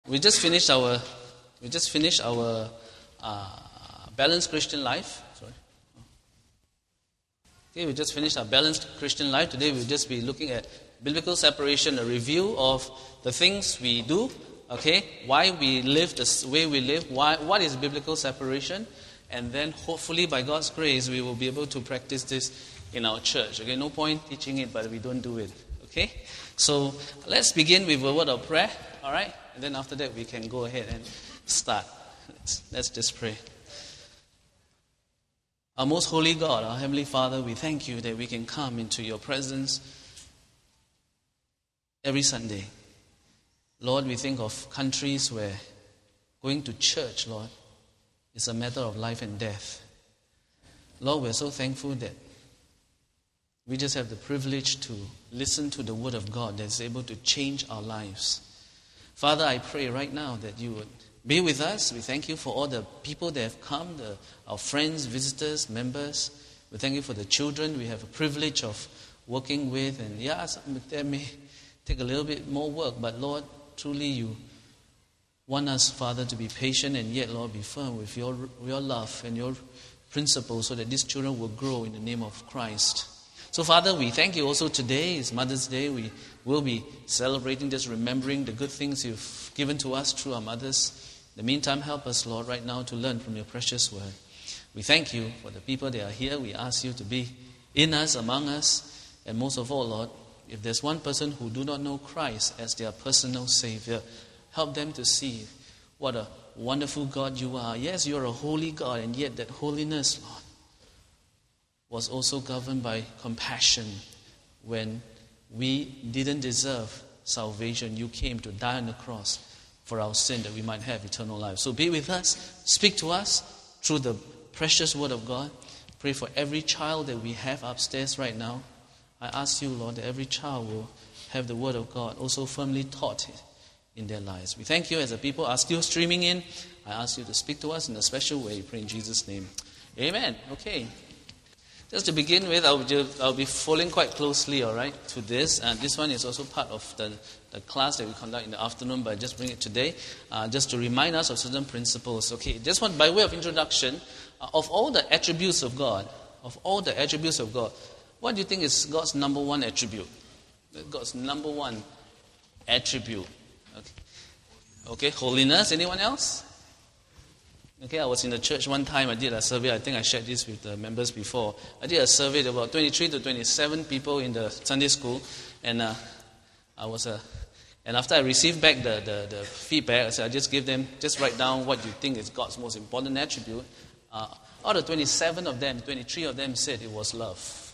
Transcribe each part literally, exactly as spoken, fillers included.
We just finished our we just finished our uh, balanced Christian life. Sorry. Okay, we just finished our balanced Christian life. Today we'll just be looking at biblical separation, a review of the things we do. Okay, why we live the way we live. Why? What is biblical separation? And then hopefully by God's grace we will be able to practice this in our church. Okay, no point teaching it, but we don't do it. Okay, so let's begin with a word of prayer. All right, and then after that we can go ahead and start. Let's, let's just pray. Our most holy God, our Heavenly Father, we thank you that we can come into your presence every Sunday. Lord, we think of countries where going to church, Lord, is a matter of life and death. Lord, we're so thankful that we just have the privilege to listen to the Word of God that's able to change our lives. Father, I pray right now that you would be with us. We thank you for all the people that have come, the, our friends, visitors, members. We thank you for the children we have a privilege of working with. And yeah, some of them may take a little bit more work, but Lord, truly you want us, Father, to be patient and yet, Lord, be firm with your, your love and your principles so that these children will grow in the name of Christ. So, Father, we thank you also today is Mother's Day. We will be celebrating this, remembering the good things you've given to us through our mothers. In the meantime, help us, Lord, right now to learn from your precious word. We thank you for the people that are here. We ask you to be in us, among us. And most of all, Lord, if there's one person who do not know Christ as their personal Savior, help them to see what a wonderful God you are. Yes, you're a holy God, and yet that holiness, Lord, was also governed by compassion. When we didn't deserve salvation, you came to die on the cross for our sin that we might have eternal life. So be with us, speak to us through the precious word of God. Pray for every child that we have upstairs right now. I ask you, Lord, that every child will have the word of God also firmly taught in their lives. We thank you as a people are still streaming in. I ask you to speak to us in a special way. Pray in Jesus' name. Amen. Okay. Just to begin with, I'll, just, I'll be following quite closely, all right, to this. And this one is also part of the, the class that we conduct in the afternoon, but I just bring it today, uh, just to remind us of certain principles. Okay, just one by way of introduction, uh, of all the attributes of God, of all the attributes of God, what do you think is God's number one attribute? God's number one attribute. Okay, okay, holiness. Anyone else? Okay, I was in the church one time. I did a survey. I think I shared this with the members before. I did a survey of about twenty-three to twenty-seven people in the Sunday school, and uh, I was a. Uh, and after I received back the, the, the feedback, I said I just give them just write down what you think is God's most important attribute. Uh, out of twenty-seven of them, twenty-three of them said it was love.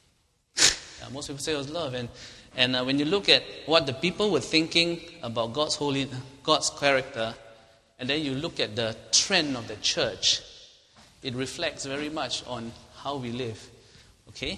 Yeah, most people say it was love, and and uh, when you look at what the people were thinking about God's holy, God's character. And then you look at the trend of the church, it reflects very much on how we live. Okay?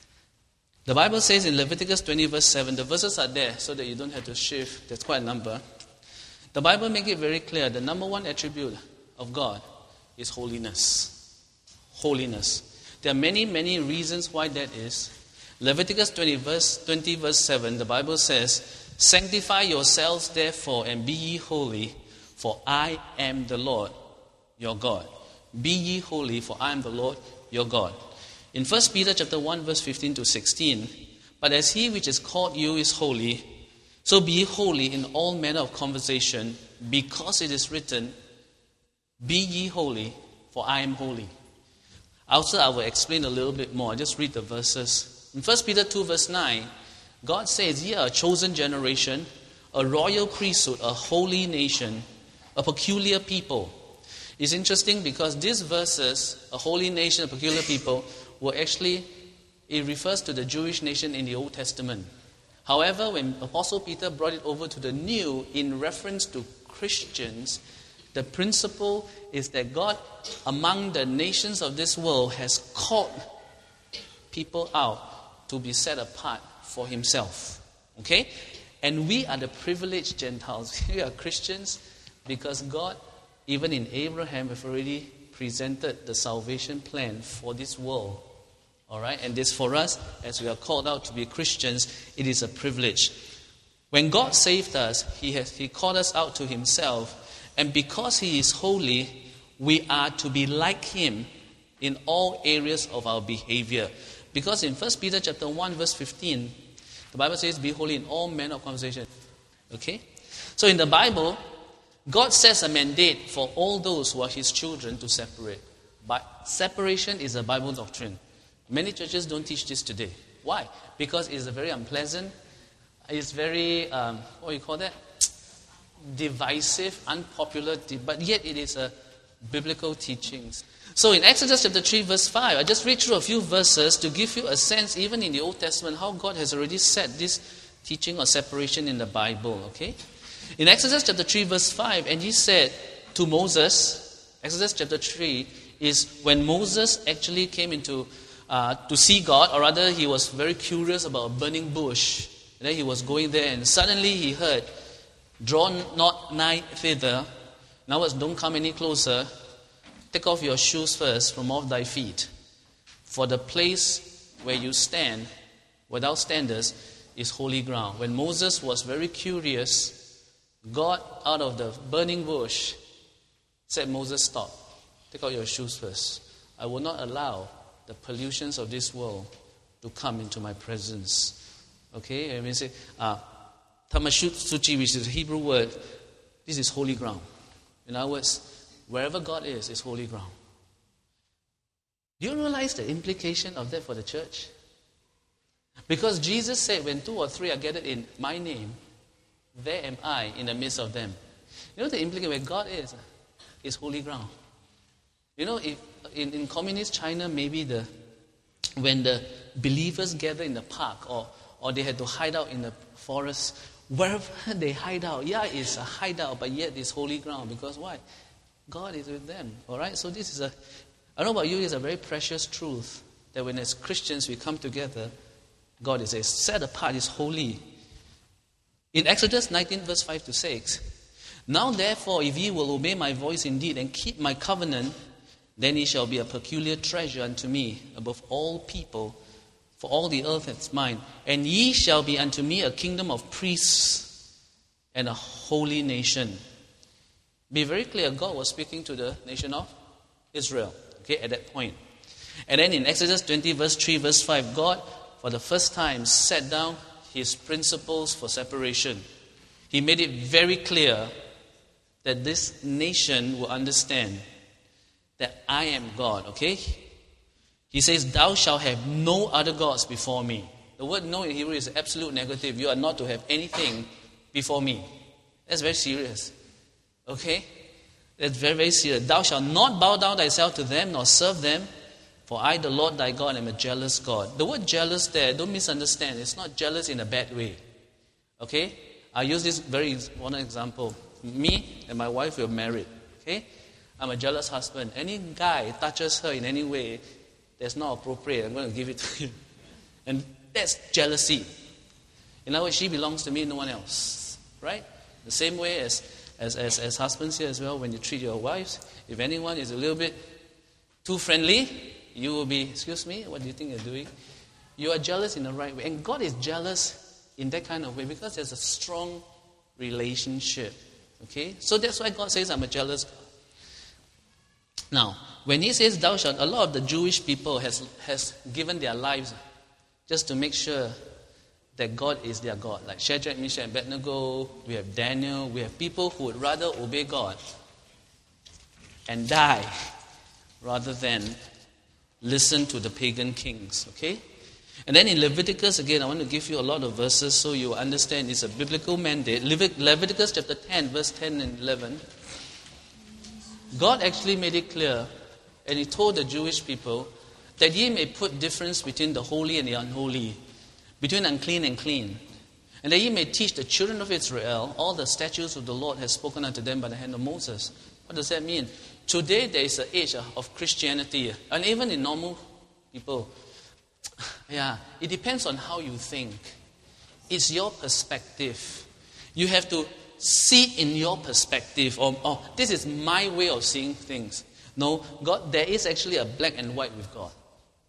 The Bible says in Leviticus twenty verse seven, the verses are there so that you don't have to shift. There's quite a number. The Bible makes it very clear the number one attribute of God is holiness. Holiness. There are many, many reasons why that is. Leviticus twenty verse, twenty verse seven, the Bible says, sanctify yourselves therefore and be ye holy, for I am the Lord, your God. Be ye holy, for I am the Lord, your God. In First Peter chapter one, verse fifteen to sixteen, but as he which is called you is holy, so be holy in all manner of conversation, because it is written, be ye holy, for I am holy. Also, I will explain a little bit more. Just read the verses. In First Peter two, verse nine, God says, ye are a chosen generation, a royal priesthood, a holy nation, a peculiar people. It's interesting because these verses, a holy nation, a peculiar people, were actually, it refers to the Jewish nation in the Old Testament. However, when Apostle Peter brought it over to the New, in reference to Christians, the principle is that God, among the nations of this world, has called people out to be set apart for himself. Okay? And we are the privileged Gentiles. We are Christians because God, even in Abraham, have already presented the salvation plan for this world. All right? And this for us, as we are called out to be Christians, it is a privilege. When God saved us, He has He called us out to Himself, and because He is holy, we are to be like Him in all areas of our behavior. Because in First Peter chapter one, verse fifteen, the Bible says, "Be holy in all manner of conversation." Okay? So in the Bible, God sets a mandate for all those who are His children to separate. But separation is a Bible doctrine. Many churches don't teach this today. Why? Because it's a very unpleasant, it's very, um, what do you call that? Divisive, unpopular, but yet it is a biblical teaching. So in Exodus chapter three, verse five, I just read through a few verses to give you a sense, even in the Old Testament, how God has already set this teaching or separation in the Bible, okay? In Exodus chapter three, verse five, and He said to Moses, Exodus chapter three is when Moses actually came into uh, to see God, or rather he was very curious about a burning bush. And then he was going there, and suddenly he heard, "Draw not nigh thither." In other words, don't come any closer. Take off your shoes first from off thy feet. For the place where you stand, without standards, is holy ground. When Moses was very curious, God, out of the burning bush, said, "Moses, stop. Take out your shoes first. I will not allow the pollutions of this world to come into my presence." Okay, and we say, uh, Tamashut Suchi, which is a Hebrew word, this is holy ground. In other words, wherever God is, is holy ground. Do you realize the implication of that for the church? Because Jesus said, when two or three are gathered in my name, there am I in the midst of them. You know the implication where God is, is holy ground. You know, if, in, in communist China, maybe the when the believers gather in the park, or, or they had to hide out in the forest, wherever they hide out, yeah, it's a hideout, but yet it's holy ground. Because why? God is with them. All right? So this is a, I don't know about you, it's a very precious truth that when as Christians we come together, God is a set apart, is holy. In Exodus nineteen, verse five to six, "Now therefore, if ye will obey my voice indeed and keep my covenant, then ye shall be a peculiar treasure unto me above all people, for all the earth is mine. And ye shall be unto me a kingdom of priests and a holy nation." Be very clear, God was speaking to the nation of Israel, okay, at that point. And then in Exodus twenty, verse three, verse five, God, for the first time, set down His principles for separation. He made it very clear that this nation will understand that I am God, okay? He says, "Thou shalt have no other gods before me." The word "no" in Hebrew is absolute negative. You are not to have anything before me. That's very serious. Okay? That's very, very serious. "Thou shalt not bow down thyself to them, nor serve them, for I, the Lord thy God, am a jealous God." The word jealous there, don't misunderstand. It's not jealous in a bad way. Okay? I'll use this very one example. Me and my wife, we're married. Okay? I'm a jealous husband. Any guy touches her in any way that's not appropriate, I'm going to give it to him. And that's jealousy. In other words, she belongs to me, no one else. Right? The same way as, as, as, as husbands here as well, when you treat your wives, if anyone is a little bit too friendly, you will be, "Excuse me, what do you think you're doing?" You are jealous in the right way. And God is jealous in that kind of way because there's a strong relationship. Okay? So that's why God says, "I'm a jealous God." Now, when He says "thou shalt," a lot of the Jewish people has, has given their lives just to make sure that God is their God. Like Shadrach, Meshach, and Abednego, we have Daniel, we have people who would rather obey God and die rather than listen to the pagan kings. Okay? And then in Leviticus, again, I want to give you a lot of verses so you understand it's a biblical mandate. Leviticus chapter ten, verse ten and eleven. God actually made it clear, and He told the Jewish people that ye may put difference between the holy and the unholy, between unclean and clean, and that ye may teach the children of Israel all the statutes of the Lord has spoken unto them by the hand of Moses. What does that mean? Today there is an age of Christianity, and even in normal people, yeah, it depends on how you think. It's your perspective. You have to see in your perspective, or oh, this is my way of seeing things. No, God, there is actually a black and white with God.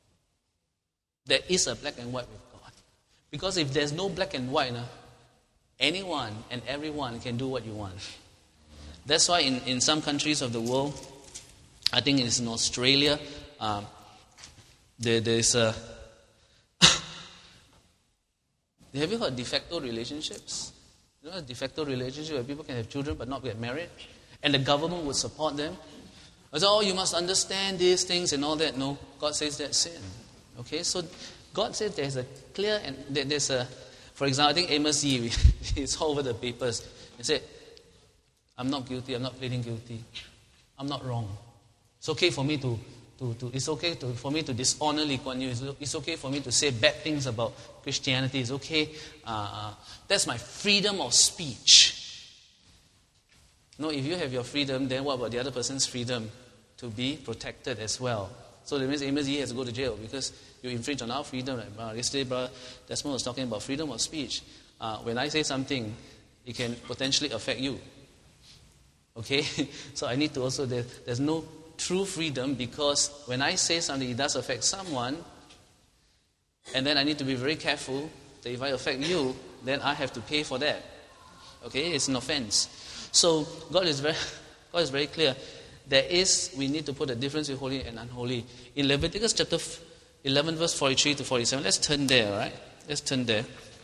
There is a black and white with God. Because if there's no black and white, uh, anyone and everyone can do what you want. That's why in, in some countries of the world, I think it's in Australia, um, there, there's a... Have you heard de facto relationships? You know, a de facto relationship where people can have children but not get married? And the government would support them. I say, oh, you must understand these things and all that. No, God says that's sin. Okay, so God says there's a clear, and there's a, for example, I think Amos Yee, it's all over the papers. He said, I'm not guilty, I'm not pleading guilty. I'm not wrong. It's okay for me to, to, to it's okay to, for me to dishonor Lee Kuan Yew. It's, it's okay for me to say bad things about Christianity. It's okay. Uh, that's my freedom of speech. No, if you have your freedom, then what about the other person's freedom to be protected as well? So that means Amos Yee has to go to jail because you infringe on our freedom. Like, uh, yesterday, Brother Desmond was talking about freedom of speech. Uh, when I say something, it can potentially affect you. Okay? So I need to also, there, there's no true freedom because when I say something, it does affect someone, and then I need to be very careful that if I affect you, then I have to pay for that. Okay? It's an offense. So God is very, God is very clear. There is, we need to put a difference between holy and unholy. In Leviticus chapter eleven, verse forty-three to forty-seven, let's turn there, right? Let's turn there.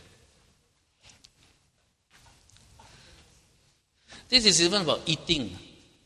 This is even about eating.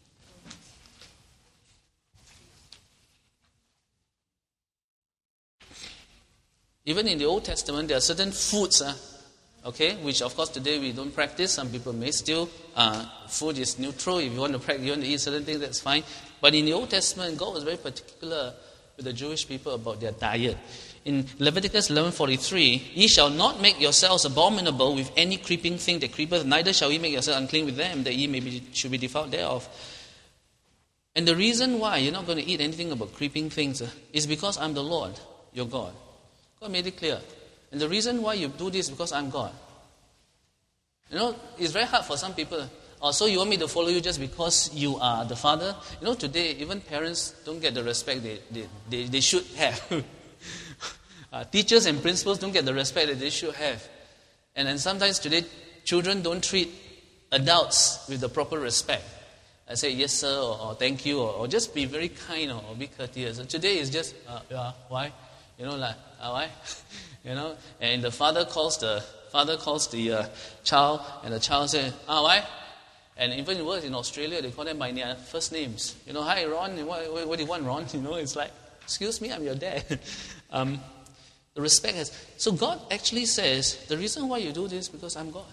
Even in the Old Testament, there are certain foods, uh, okay, which of course today we don't practice. Some people may still, uh, food is neutral. If you want to practice, you want to eat certain things, that's fine. But in the Old Testament, God was very particular with the Jewish people about their diet. In Leviticus eleven forty-three, ye shall not make yourselves abominable with any creeping thing that creepeth, neither shall ye make yourselves unclean with them, that ye may be, should be defiled thereof. And the reason why you're not going to eat anything about creeping things uh, is because I'm the Lord, your God. God made it clear. And the reason why you do this is because I'm God. You know, it's very hard for some people. Oh, so you want me to follow you just because you are the father? You know, today, even parents don't get the respect they, they, they, they should have. uh, teachers and principals don't get the respect that they should have. And then sometimes today, children don't treat adults with the proper respect. I say, yes, sir, or, or thank you, or, or just be very kind, or, or be courteous. So today is just, uh, yeah, why? You know, like, uh, why? You know, and the father calls the father calls the uh, child, and the child says, ah, why? And even worse, in Australia, they call them by their first names. You know, hi, Ron, what, what, what do you want, Ron? You know, it's like, excuse me, I'm your dad. um, the respect has... So God actually says, the reason why you do this is because I'm God.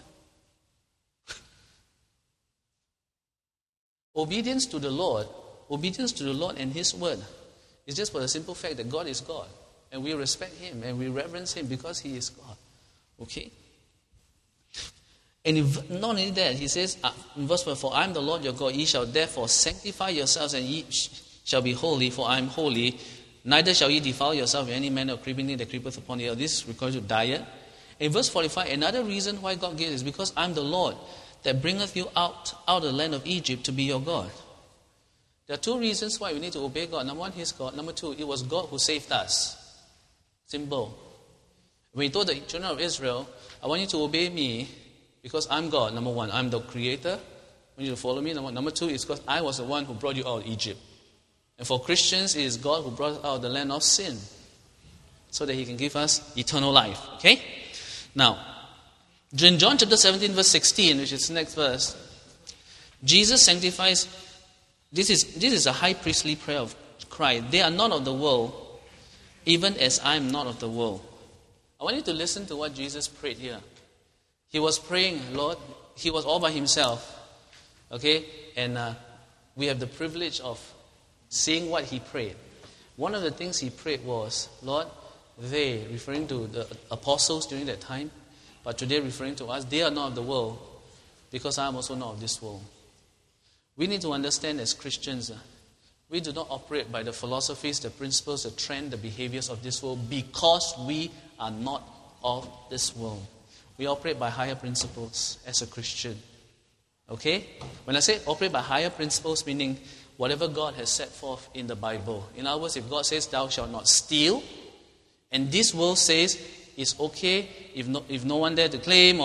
Obedience to the Lord, obedience to the Lord and His word is just for the simple fact that God is God. And we respect Him and we reverence Him because He is God. Okay? And if, not only that, He says, uh, in verse four, for I am the Lord your God, ye shall therefore sanctify yourselves, and ye sh- shall be holy, for I am holy. Neither shall ye defile yourself with any manner of creeping thing that creepeth upon the earth. This refers to diet. In verse forty-five, another reason why God gives is because I am the Lord that bringeth you out, out of the land of Egypt to be your God. There are two reasons why we need to obey God. Number one, He's God. Number two, it was God who saved us. Simple. When He told the children of Israel, I want you to obey me because I'm God. Number one, I'm the creator. I want you to follow me. Number, number two is because I was the one who brought you out of Egypt. And for Christians, it is God who brought us out of the land of sin so that He can give us eternal life. Okay? Now, in John chapter seventeen, verse sixteen, which is the next verse, Jesus sanctifies. This is, this is a high priestly prayer of Christ. They are not of the world, even as I am not of the world. I want you to listen to what Jesus prayed here. He was praying, Lord, He was all by Himself. Okay? And uh, we have the privilege of seeing what He prayed. One of the things He prayed was, Lord, they, referring to the apostles during that time, but today referring to us, they are not of the world, because I am also not of this world. We need to understand as Christians, uh, we do not operate by the philosophies, the principles, the trend, the behaviors of this world because we are not of this world. We operate by higher principles as a Christian. Okay? When I say operate by higher principles, meaning whatever God has set forth in the Bible. In other words, if God says, thou shalt not steal, and this world says it's okay if no, if no one dare to claim or,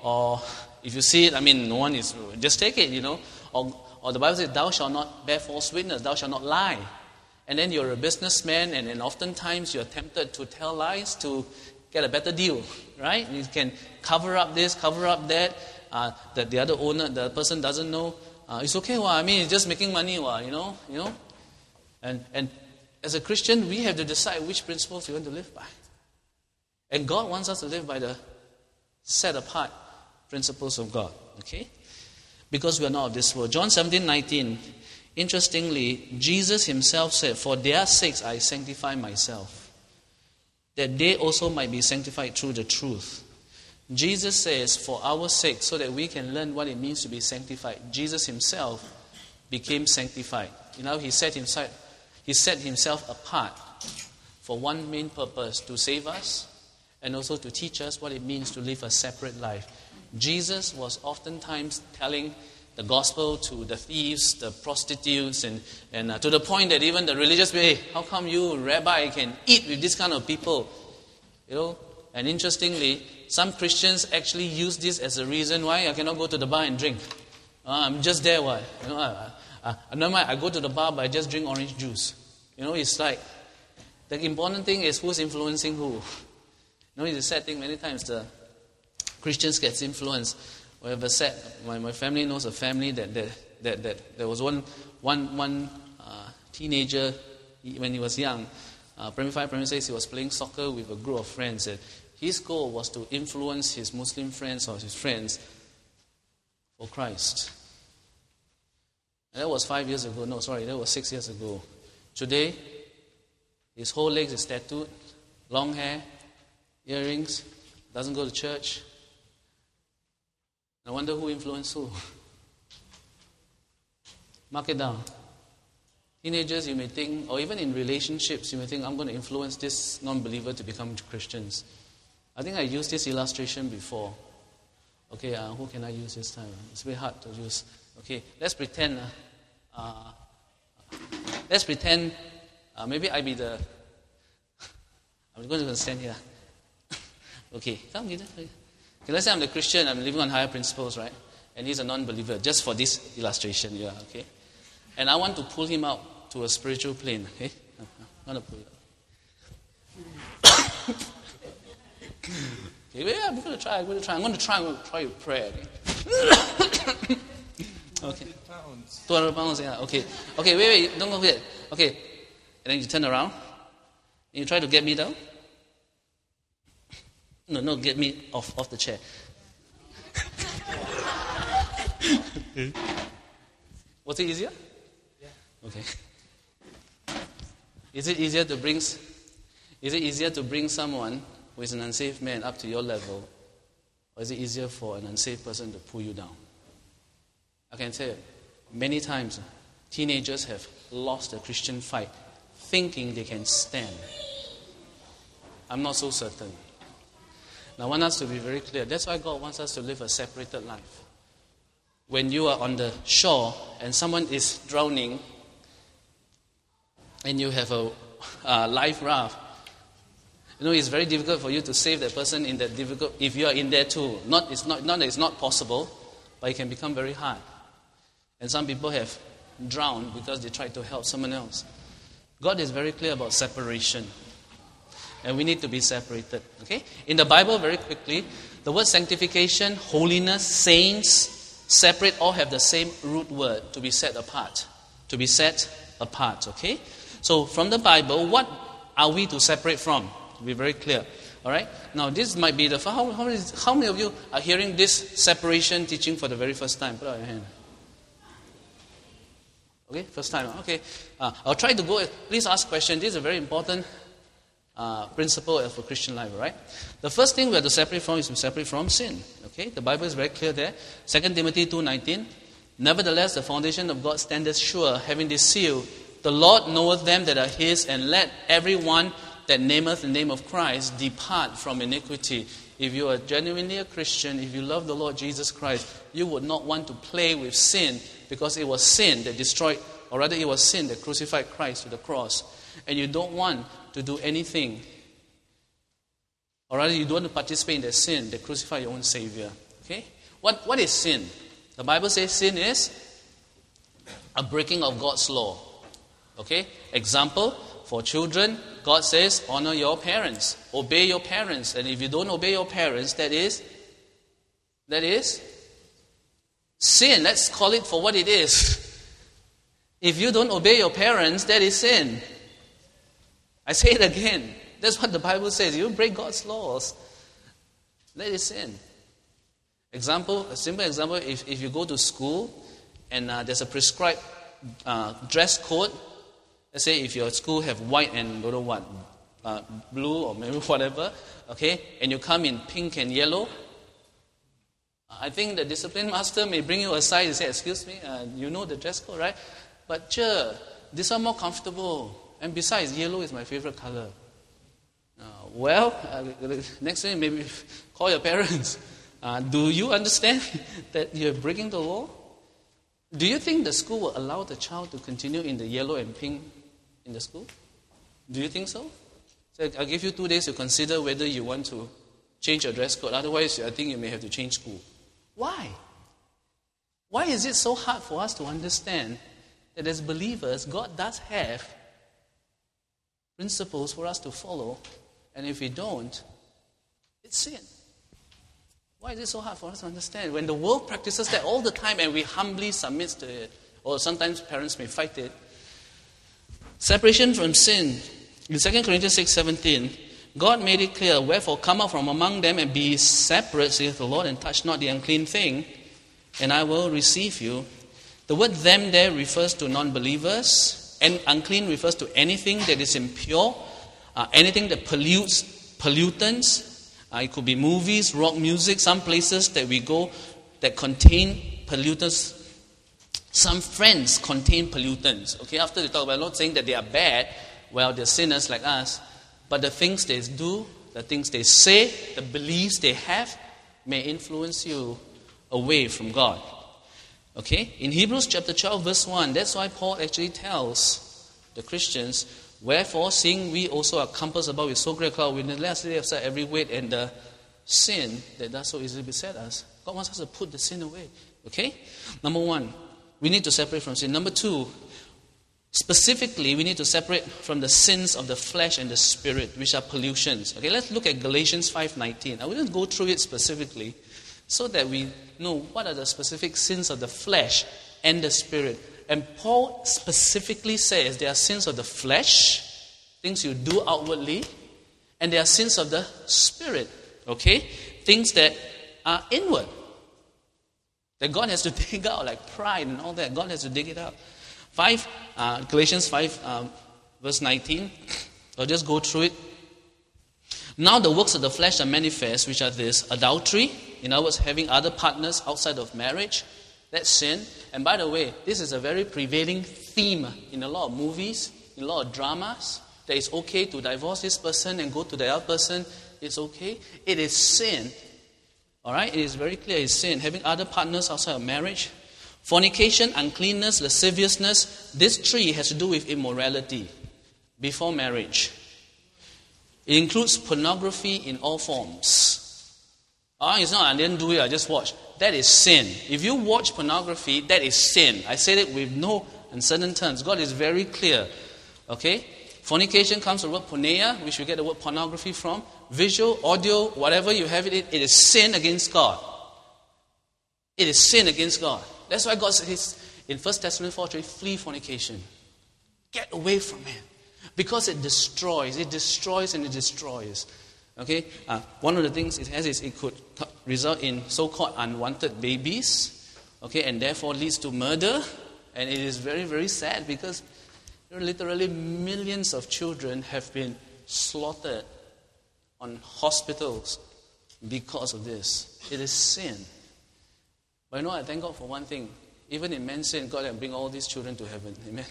or if you see it, I mean, no one is, just take it, you know. Or, or the Bible says, thou shalt not bear false witness, thou shalt not lie. And then you're a businessman, and, and oftentimes you're tempted to tell lies to get a better deal, right? You can cover up this, cover up that, uh, that the other owner, the person doesn't know. Uh, it's okay, well, I mean, it's just making money, well, you know, you know. And and as a Christian, we have to decide which principles we want to live by. And God wants us to live by the set apart principles of God, okay? Because we are not of this world. John seventeen nineteen, interestingly, Jesus himself said, for their sakes I sanctify myself, that they also might be sanctified through the truth. Jesus says, for our sake, so that we can learn what it means to be sanctified. Jesus himself became sanctified. You know, he set himself, he set himself apart for one main purpose, to save us and also to teach us what it means to live a separate life. Jesus was oftentimes telling the gospel to the thieves, the prostitutes, and, and uh, to the point that even the religious, hey, how come you, rabbi, can eat with this kind of people? You know, and interestingly, some Christians actually use this as a reason why I cannot go to the bar and drink. Uh, I'm just there, what? You know, I, I, I, no matter, I go to the bar, but I just drink orange juice. You know, it's like, the important thing is who's influencing who. You know, it's a sad thing, many times the Christians gets influenced. We have a set. My, my family knows a family that that, that, that there was one one one uh, teenager when he was young, uh, primary five, primary six. He was playing soccer with a group of friends. And his goal was to influence his Muslim friends or his friends for Christ. And that was five years ago. No, sorry, that was six years ago. Today, his whole legs is tattooed, long hair, earrings, doesn't go to church. I wonder who influenced who. Mark it down. Teenagers, you may think, or even in relationships, you may think, I'm going to influence this non-believer to become Christians. I think I used this illustration before. Okay, uh, who can I use this time? It's very hard to use. Okay, let's pretend. Uh, uh, let's pretend. Uh, maybe I be the. I'm going to stand here. Okay, come get it. Okay, let's say I'm the Christian, I'm living on higher principles, right? And he's a non-believer, just for this illustration, yeah, okay? And I want to pull him out to a spiritual plane, okay? I want to pull it out. Okay, well, yeah, I'm going to try, I'm going to try, I'm going to try, I'm going to try with prayer, okay? Okay. two hundred pounds, yeah, okay. Okay, wait, wait, don't go yet. Okay, and then you turn around, and you try to get me down. No, no, get me off, off the chair. Was it easier? Yeah. Okay. Is it easier to bring? Is it easier to bring someone who is an unsaved man up to your level, or is it easier for an unsaved person to pull you down? I can tell you, many times teenagers have lost a Christian fight, thinking they can stand. I'm not so certain. Now, I want us to be very clear. That's why God wants us to live a separated life. When you are on the shore and someone is drowning and you have a uh, life raft, you know, it's very difficult for you to save that person in that difficult, if you are in there too. Not, it's not, not that it's not possible, but it can become very hard. And some people have drowned because they tried to help someone else. God is very clear about separation. And we need to be separated. Okay? In the Bible, very quickly, the word sanctification, holiness, saints, separate, all have the same root word, to be set apart. To be set apart. Okay? So from the Bible, what are we to separate from? To be very clear. Alright? Now this might be the how, how, many, how many of you are hearing this separation teaching for the very first time? Put out your hand. Okay, first time. Okay. Uh, I'll try to go, please ask questions. This is a very important Uh, principle for Christian life, right? The first thing we have to separate from is to separate from sin. Okay, the Bible is very clear there. Second Timothy two nineteen. Nevertheless, the foundation of God standeth sure, having this seal: the Lord knoweth them that are His, and let everyone that nameth the name of Christ depart from iniquity. If you are genuinely a Christian, if you love the Lord Jesus Christ, you would not want to play with sin, because it was sin that destroyed, or rather, it was sin that crucified Christ to the cross. And you don't want to do anything, or rather you don't want to participate in that sin that crucify your own Savior. Okay? Okay? What, what is sin? The Bible says sin is a breaking of God's law. Okay? Example, for children, God says, honor your parents, obey your parents. And if you don't obey your parents, that is, that is sin. Let's call it for what it is. If you don't obey your parents, that is sin. I say it again. That's what the Bible says. You break God's laws, that is sin. Example, a simple example, if, if you go to school and uh, there's a prescribed uh, dress code, let's say if your school have white and don't know what, uh, blue or maybe whatever, okay, and you come in pink and yellow, I think the discipline master may bring you aside and say, excuse me, uh, you know the dress code, right? But sure, this one more comfortable. And besides, yellow is my favorite color. Uh, well, uh, next thing, maybe call your parents. Uh, do you understand that you're breaking the law? Do you think the school will allow the child to continue in the yellow and pink in the school? Do you think so? So I'll give you two days to consider whether you want to change your dress code. Otherwise, I think you may have to change school. Why? Why is it so hard for us to understand that as believers, God does have principles for us to follow, and if we don't, it's sin. Why is it so hard for us to understand? When the world practices that all the time and we humbly submit to it, or sometimes parents may fight it. Separation from sin. In Second Corinthians six seventeen, God made it clear, wherefore come out from among them and be separate, saith the Lord, and touch not the unclean thing, and I will receive you. The word them there refers to non-believers, and unclean refers to anything that is impure, uh, anything that pollutes, pollutants. Uh, it could be movies, rock music, some places that we go that contain pollutants. Some friends contain pollutants. Okay, after they talk about, I'm not saying that they are bad, well, they're sinners like us, but the things they do, the things they say, the beliefs they have may influence you away from God. Okay? In Hebrews chapter twelve, verse one, that's why Paul actually tells the Christians, wherefore, seeing we also are compassed about with so great a cloud, we let us lay aside every weight and the sin that does so easily beset us. God wants us to put the sin away. Okay? Number one, we need to separate from sin. Number two, specifically, we need to separate from the sins of the flesh and the spirit, which are pollutions. Okay, let's look at Galatians five nineteen. I wouldn't go through it specifically, so that we know what are the specific sins of the flesh and the spirit. And Paul specifically says there are sins of the flesh, things you do outwardly, and there are sins of the spirit, okay? Things that are inward, that God has to dig out, like pride and all that. God has to dig it out. Five, uh, Galatians five, um, verse nineteen. I'll just go through it. Now the works of the flesh are manifest, which are this: adultery, in other words, having other partners outside of marriage. That's sin. And by the way, this is a very prevailing theme in a lot of movies, in a lot of dramas, that it's okay to divorce this person and go to the other person. It's okay. It is sin. All right? It is very clear it's sin. Having other partners outside of marriage. Fornication, uncleanness, lasciviousness. This three has to do with immorality before marriage. It includes pornography in all forms. Oh, it's not, I didn't do it, I just watched. That is sin. If you watch pornography, that is sin. I said it with no uncertain terms. God is very clear. Okay? Fornication comes from the word porneia, which we get the word pornography from. Visual, audio, whatever you have it, it is sin against God. It is sin against God. That's why God says in First Thessalonians four three, flee fornication. Get away from it. Because it destroys. It destroys and it destroys. Okay? Uh, one of the things it has is it could result in so-called unwanted babies. Okay? And therefore leads to murder. And it is very, very sad because literally millions of children have been slaughtered on hospitals because of this. It is sin. But you know, I thank God for one thing. Even in man's sin, God can bring all these children to heaven. Amen.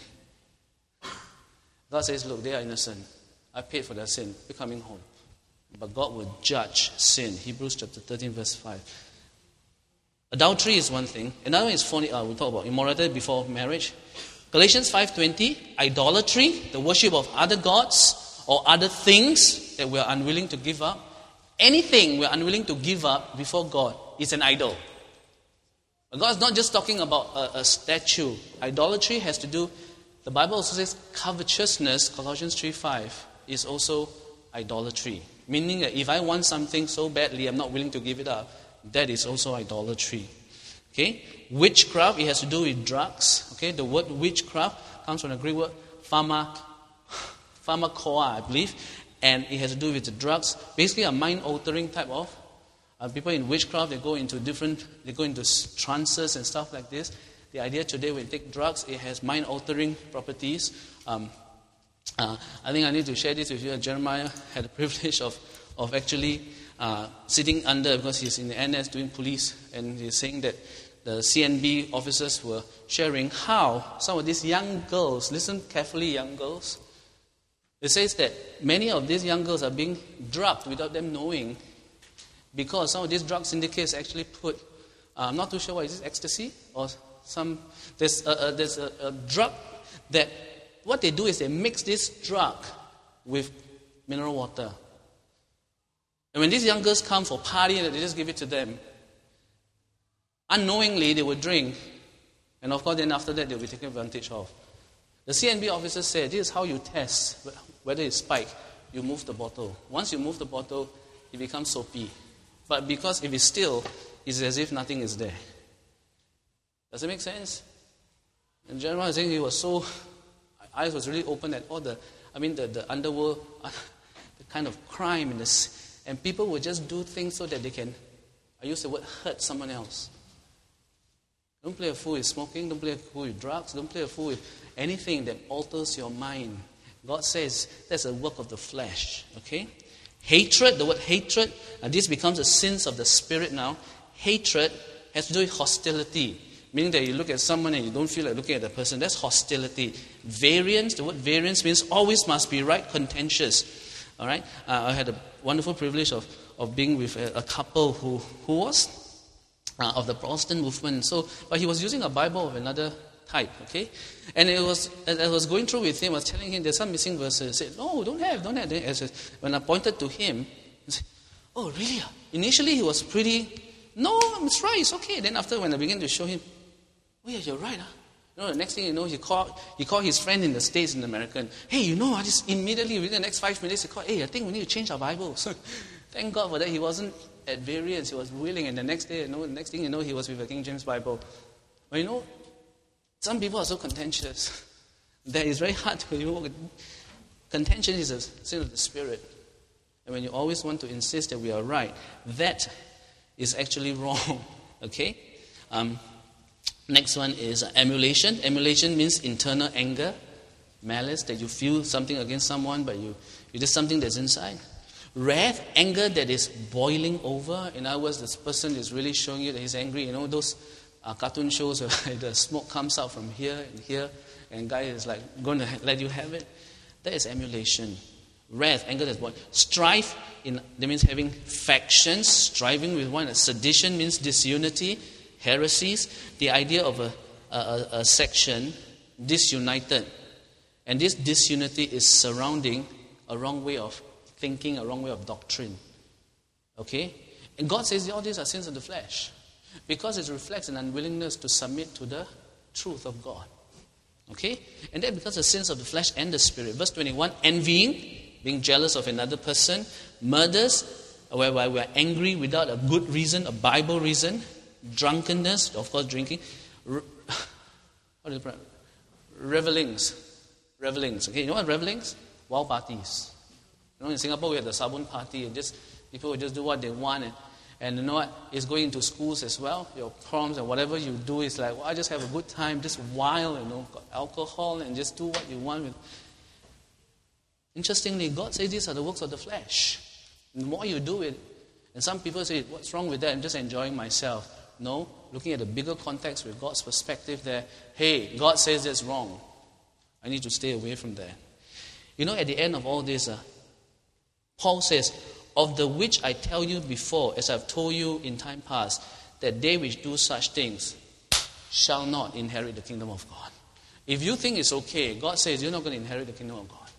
God says, look, they are innocent. I paid for their sin. They're coming home. But God will judge sin. Hebrews chapter thirteen, verse five. Adultery is one thing. Another one is fornication. Uh, we'll talk about immorality before marriage. Galatians five twenty, idolatry, the worship of other gods or other things that we are unwilling to give up. Anything we are unwilling to give up before God is an idol. God's not just talking about a, a statue. Idolatry has to do, the Bible also says covetousness, Colossians three five, is also idolatry. Meaning that if I want something so badly, I'm not willing to give it up. That is also idolatry. Okay? Witchcraft, it has to do with drugs. Okay? The word witchcraft comes from the Greek word pharma, pharmakoa, I believe. And it has to do with the drugs. Basically a mind-altering type of Uh, people in witchcraft, they go into different, they go into trances and stuff like this. The idea today, when you take drugs, it has mind-altering properties. Um, uh, I think I need to share this with you. Jeremiah had the privilege of, of actually uh, sitting under, because he's in the N S doing police, and he's saying that the C N B officers were sharing how some of these young girls, listen carefully, young girls, it says that many of these young girls are being drugged without them knowing. Because some of these drug syndicates actually put, uh, I'm not too sure what is this, ecstasy? Or some, there's, a, a, there's a, a drug that, what they do is they mix this drug with mineral water. And when these young girls come for party, they just give it to them. Unknowingly, they will drink. And of course, then after that, they'll be taken advantage of. The C N B officer said, this is how you test whether it's spike. You move the bottle. Once you move the bottle, it becomes soapy. But because if it's still, it's as if nothing is there. Does it make sense? And Jeremiah was saying he was so, eyes was really open at all the, I mean the, the underworld, the kind of crime in this, and people would just do things so that they can, I use the word, hurt someone else. Don't play a fool with smoking, don't play a fool with drugs, don't play a fool with anything that alters your mind. God says that's a work of the flesh, okay? Hatred, the word hatred, and this becomes a sins of the spirit now. Hatred has to do with hostility, meaning that you look at someone and you don't feel like looking at the person. That's hostility. Variance, the word variance means always must be right, contentious. All right? Uh, I had a wonderful privilege of, of being with a, a couple who, who was uh, of the Protestant movement. So, but he was using a Bible of another type, okay? And it was, as I was going through with him, I was telling him there's some missing verses. I said, no, don't have, don't have. Then I said, when I pointed to him, he said, oh, really? Initially, he was pretty, no, it's right, it's okay. Then after, when I began to show him, oh yeah, you're right, huh? You know, the next thing you know, he called, he called his friend in the States, in American, hey, you know, I just immediately, within the next five minutes, he called, hey, I think we need to change our Bibles. Thank God for that. He wasn't at variance, he was willing, and the next day, you know, the next thing you know, he was with a King James Bible. But you know, some people are so contentious that it's very hard to, you know, contention is a sin of the spirit. And when you always want to insist that we are right, that is actually wrong. Okay? Um, next one is emulation. Emulation means internal anger, malice, that you feel something against someone, but you, you do something that's inside. Wrath, anger that is boiling over. In other words, this person is really showing you that he's angry. You know, those Uh, cartoon shows where the smoke comes out from here and here, and guy is like going to let you have it. That is emulation. Wrath, anger, that's what. Strife, in, that means having factions, striving with one. Sedition means disunity, heresies. The idea of a, a, a section disunited. And this disunity is surrounding a wrong way of thinking, a wrong way of doctrine. Okay? And God says all these are sins of the flesh. Because it reflects an unwillingness to submit to the truth of God. Okay? And that because of sins of the flesh and the spirit. Verse twenty-one, envying, being jealous of another person. Murders, whereby we are angry without a good reason, a Bible reason. Drunkenness, of course drinking. Re- what is it? Revelings. Revelings. Okay, you know what revelings? Wild parties. You know, in Singapore we have the Sabun party. And just people will just do what they want. And And you know what? It's going into schools as well. Your proms and whatever you do is like, well, I just have a good time, just while, you know, got alcohol and just do what you want with. Interestingly, God says these are the works of the flesh. And the more you do it, and some people say, what's wrong with that? I'm just enjoying myself. No, looking at the bigger context with God's perspective there, hey, God says that's wrong. I need to stay away from that. You know, at the end of all this, uh, Paul says, of the which I tell you before, as I've told you in time past, that they which do such things shall not inherit the kingdom of God. If you think it's okay, God says you're not going to inherit the kingdom of God.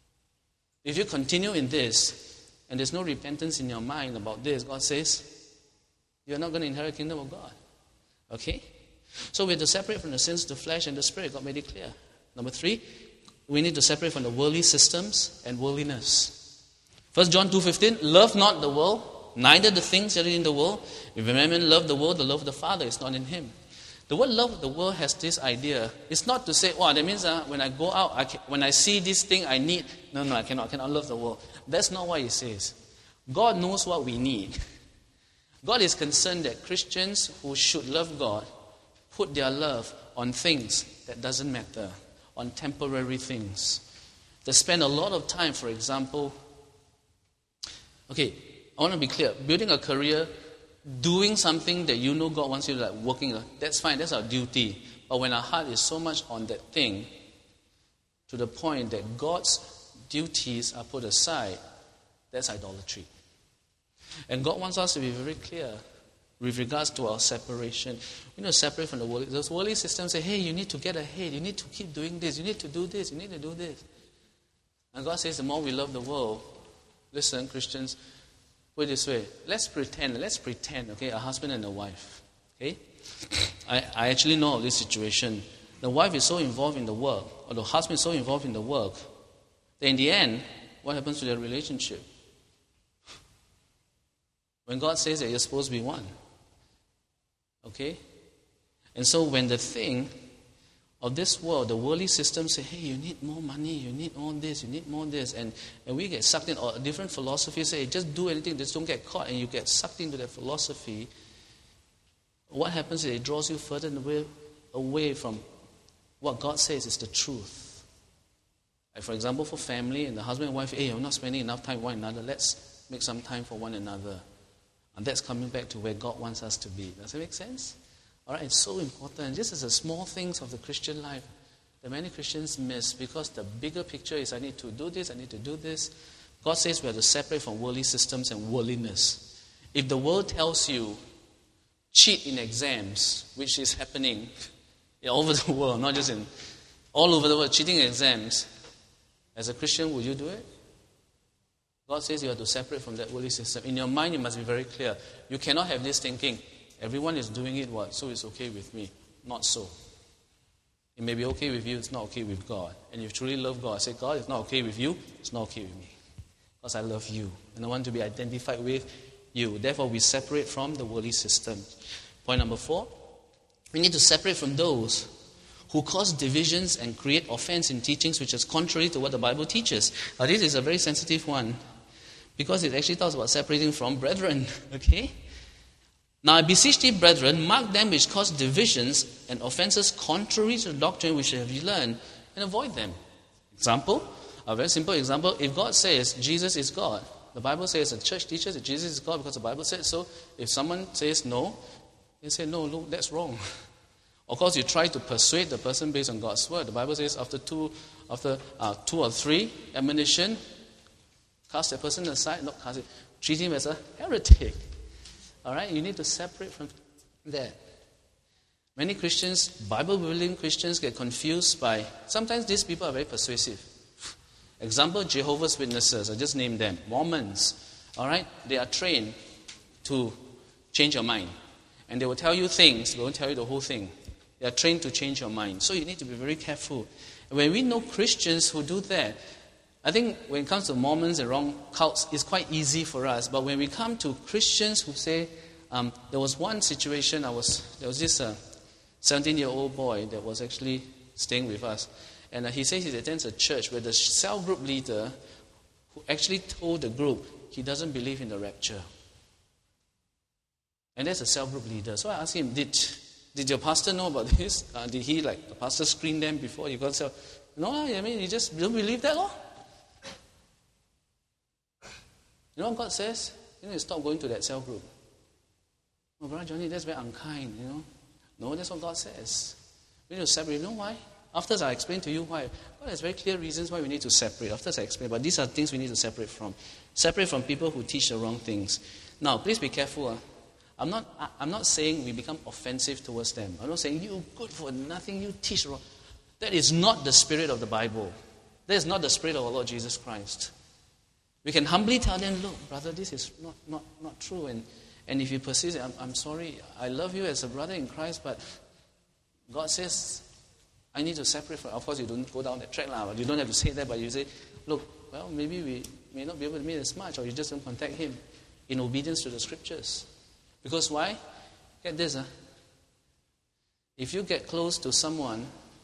If you continue in this, and there's no repentance in your mind about this, God says, you're not going to inherit the kingdom of God. Okay? So we have to separate from the sins, the flesh, and the spirit. God made it clear. Number three, we need to separate from the worldly systems and worldliness. First John two fifteen, love not the world, neither the things that are in the world. If a man love the world, the love of the Father is not in him. The word love of the world has this idea. It's not to say, oh, that means uh, when I go out, I can, when I see this thing I need, no, no, I cannot, I cannot love the world. That's not what it says. God knows what we need. God is concerned that Christians who should love God put their love on things that doesn't matter, on temporary things. They spend a lot of time, for example, okay, I want to be clear, building a career, doing something that you know God wants you to, like working, that's fine, that's our duty. But when our heart is so much on that thing, to the point that God's duties are put aside, that's idolatry. And God wants us to be very clear with regards to our separation. We need to separate from the world. Those worldly systems say, hey, you need to get ahead. You need to keep doing this. You need to do this. You need to do this. And God says the more we love the world, listen, Christians, put it this way. Let's pretend. Let's pretend, okay, a husband and a wife. Okay? I, I actually know of this situation. The wife is so involved in the work, or the husband is so involved in the work, that in the end, what happens to their relationship? When God says that you're supposed to be one. Okay? And so when the thing of this world, the worldly system say, hey, you need more money, you need all this, you need more this, and, and we get sucked in, or different philosophies say, just do anything, just don't get caught, and you get sucked into that philosophy, what happens is it draws you further away, away from what God says is the truth. Like for example, for family, and the husband and wife, hey, we're not spending enough time with one another, let's make some time for one another. And that's coming back to where God wants us to be. Does it make sense? All right, it's so important. This is the small things of the Christian life that many Christians miss, because the bigger picture is I need to do this, I need to do this. God says we have to separate from worldly systems and worldliness. If the world tells you cheat in exams, which is happening all over the world, not just in all over the world, cheating in exams, as a Christian, would you do it? God says you have to separate from that worldly system. In your mind, you must be very clear. You cannot have this thinking, everyone is doing it, what? So it's okay with me. Not so. It may be okay with you, it's not okay with God. And if you truly love God, say, God, it's not okay with you, it's not okay with me. Because I love you. And I want to be identified with you. Therefore, we separate from the worldly system. Point number four, we need to separate from those who cause divisions and create offense in teachings which is contrary to what the Bible teaches. Now, this is a very sensitive one, because it actually talks about separating from brethren, okay? Now I beseech thee, brethren, mark them which cause divisions and offenses contrary to the doctrine which you have learned, and avoid them. Example, a very simple example, if God says Jesus is God, the Bible says, the church teaches that Jesus is God because the Bible says so. If someone says no, they say, no, look, that's wrong. Of course, you try to persuade the person based on God's word. The Bible says after two, after uh, two or three admonition, cast that person aside, not cast it, treat him as a heretic. All right, you need to separate from that. Many Christians, Bible-believing Christians, get confused by, sometimes these people are very persuasive. Example, Jehovah's Witnesses, I just named them, Mormons. All right, they are trained to change your mind. And they will tell you things, they won't tell you the whole thing. They are trained to change your mind. So you need to be very careful. When we know Christians who do that, I think when it comes to Mormons and wrong cults, it's quite easy for us. But when we come to Christians who say, um, there was one situation, I was there was this uh, seventeen-year-old boy that was actually staying with us. And uh, he says he attends a church where the cell group leader who actually told the group he doesn't believe in the rapture. And that's a cell group leader. So I asked him, did did your pastor know about this? Uh, did he, like, the pastor screen them before you got cell? No, I mean, you just don't believe that, Lord. You know what God says? You need to stop going to that cell group. Oh, Brother Johnny, that's very unkind, you know. No, that's what God says. We need to separate. You know why? After I explain to you why. God has very clear reasons why we need to separate. After I explain, but these are things we need to separate from. Separate from people who teach the wrong things. Now, please be careful. Uh. I'm not I'm not saying we become offensive towards them. I'm not saying you good for nothing, you teach wrong. That is not the spirit of the Bible. That is not the spirit of our Lord Jesus Christ. We can humbly tell them, look, brother, this is not, not, not true. And, And if you persist, I'm, I'm sorry, I love you as a brother in Christ, but God says, I need to separate from, of course you don't go down that track, lah, but you don't have to say that, but you say, look, well, maybe we may not be able to meet as much, or you just don't contact him in obedience to the scriptures. Because why? Get this, huh? If you get close to someone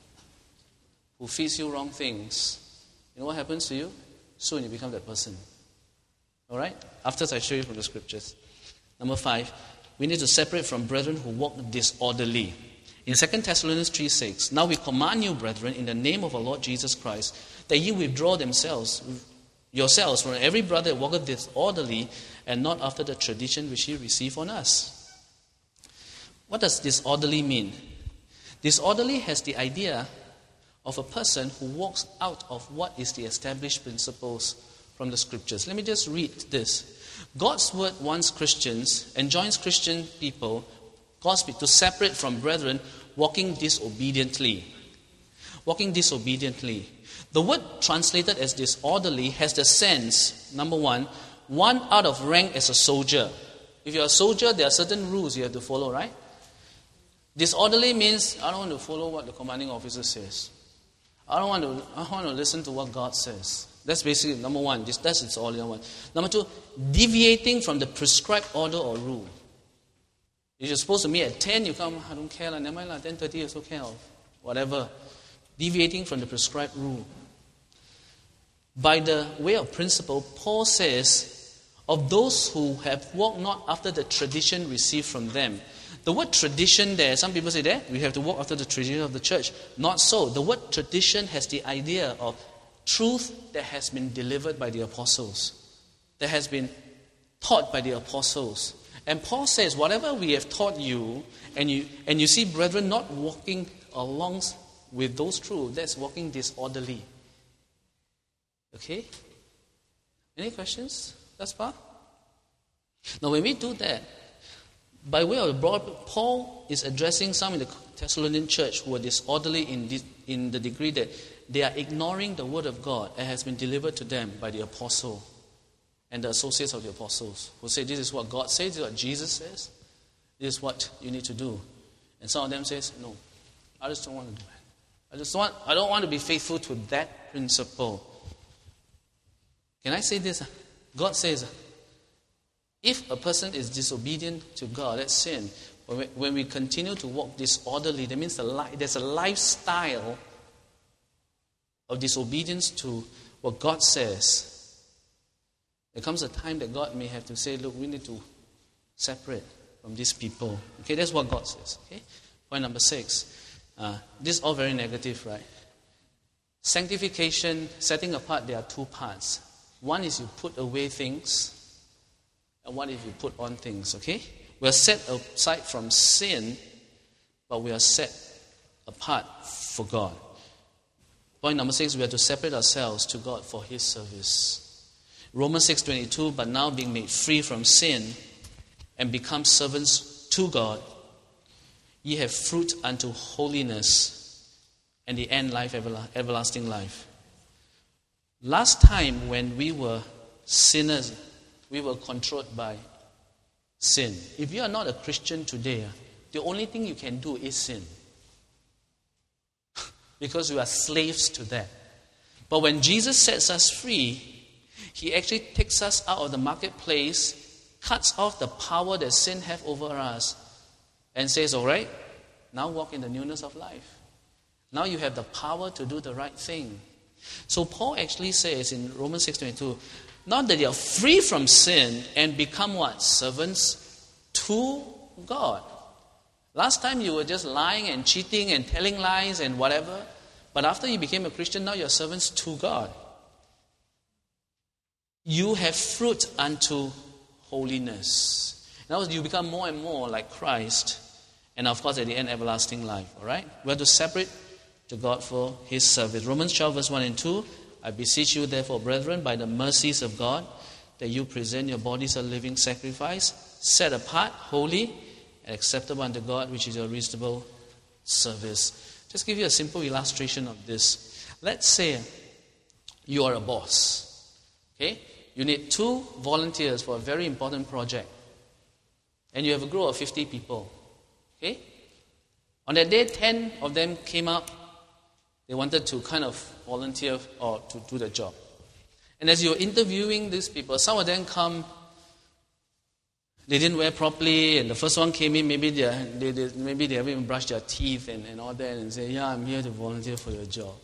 who feeds you wrong things, you know what happens to you? Soon you become that person. Alright? After I show you from the scriptures. Number five, we need to separate from brethren who walk disorderly. In Second Thessalonians three six, now we command you, brethren, in the name of our Lord Jesus Christ, that ye withdraw themselves, yourselves from every brother that walketh disorderly, and not after the tradition which ye receive on us. What does disorderly mean? Disorderly has the idea of a person who walks out of what is the established principles from the scriptures. Let me just read this. God's word wants Christians, enjoins Christian people, God's people, to separate from brethren walking disobediently. Walking disobediently. The word translated as disorderly has the sense, number one, one out of rank as a soldier. If you're a soldier, there are certain rules you have to follow, right? Disorderly means, I don't want to follow what the commanding officer says. I don't want to, I want to listen to what God says. That's basically number one. This, that's its all one. Number two, deviating from the prescribed order or rule. If you're supposed to meet at ten, you come, I don't care, never mind, ten thirty is okay, or whatever. Deviating from the prescribed rule. By the way of principle, Paul says, of those who have walked not after the tradition received from them. The word tradition there, some people say there, we have to walk after the tradition of the church. Not so. The word tradition has the idea of truth that has been delivered by the apostles, that has been taught by the apostles. And Paul says, whatever we have taught you, and you and you see brethren not walking along with those truths, that's walking disorderly. Okay? Any questions thus far? Now when we do that, by way of broad, Paul is addressing some in the Thessalonian church who are disorderly in the, in the degree that they are ignoring the word of God that has been delivered to them by the apostle and the associates of the apostles, who say this is what God says, this is what Jesus says, this is what you need to do. And some of them says, no, I just don't want to do it. I just want I don't want to be faithful to that principle. Can I say this? God says, if a person is disobedient to God, that's sin. When we, when we continue to walk disorderly, that means the li- there's a lifestyle of disobedience to what God says. There comes a time that God may have to say, look, we need to separate from these people. Okay, that's what God says. Okay, point number six. Uh, this is all very negative, right? Sanctification, setting apart, there are two parts. One is you put away things, and one is you put on things, okay? We are set aside from sin, but we are set apart for God. Point number six, we have to separate ourselves to God for His service. Romans six twenty-two, but now being made free from sin and become servants to God, ye have fruit unto holiness and the end life, everlasting life. Last time when we were sinners, we were controlled by sin. If you are not a Christian today, the only thing you can do is sin. Because we are slaves to that. But when Jesus sets us free, He actually takes us out of the marketplace, cuts off the power that sin has over us, and says, all right, now walk in the newness of life. Now you have the power to do the right thing. So Paul actually says in Romans six twenty-two, not that you are free from sin and become what? Servants to God. Last time you were just lying and cheating and telling lies and whatever. But after you became a Christian, now you're servants to God. You have fruit unto holiness. In other words, you become more and more like Christ. And of course, at the end, everlasting life. All right? We have to separate to God for His service. Romans twelve, verse one and two. I beseech you, therefore, brethren, by the mercies of God, that you present your bodies a living sacrifice, set apart, holy, and acceptable unto God, which is your reasonable service. Just give you a simple illustration of this. Let's say you are a boss. Okay? You need two volunteers for a very important project. and you have a group of fifty people. Okay? On that day, ten of them came up. They wanted to kind of volunteer or to do the job. And as you're interviewing these people, some of them come, they didn't wear properly, and the first one came in, maybe they they, they maybe they haven't even brushed their teeth and, and all that, and say, yeah, I'm here to volunteer for your job.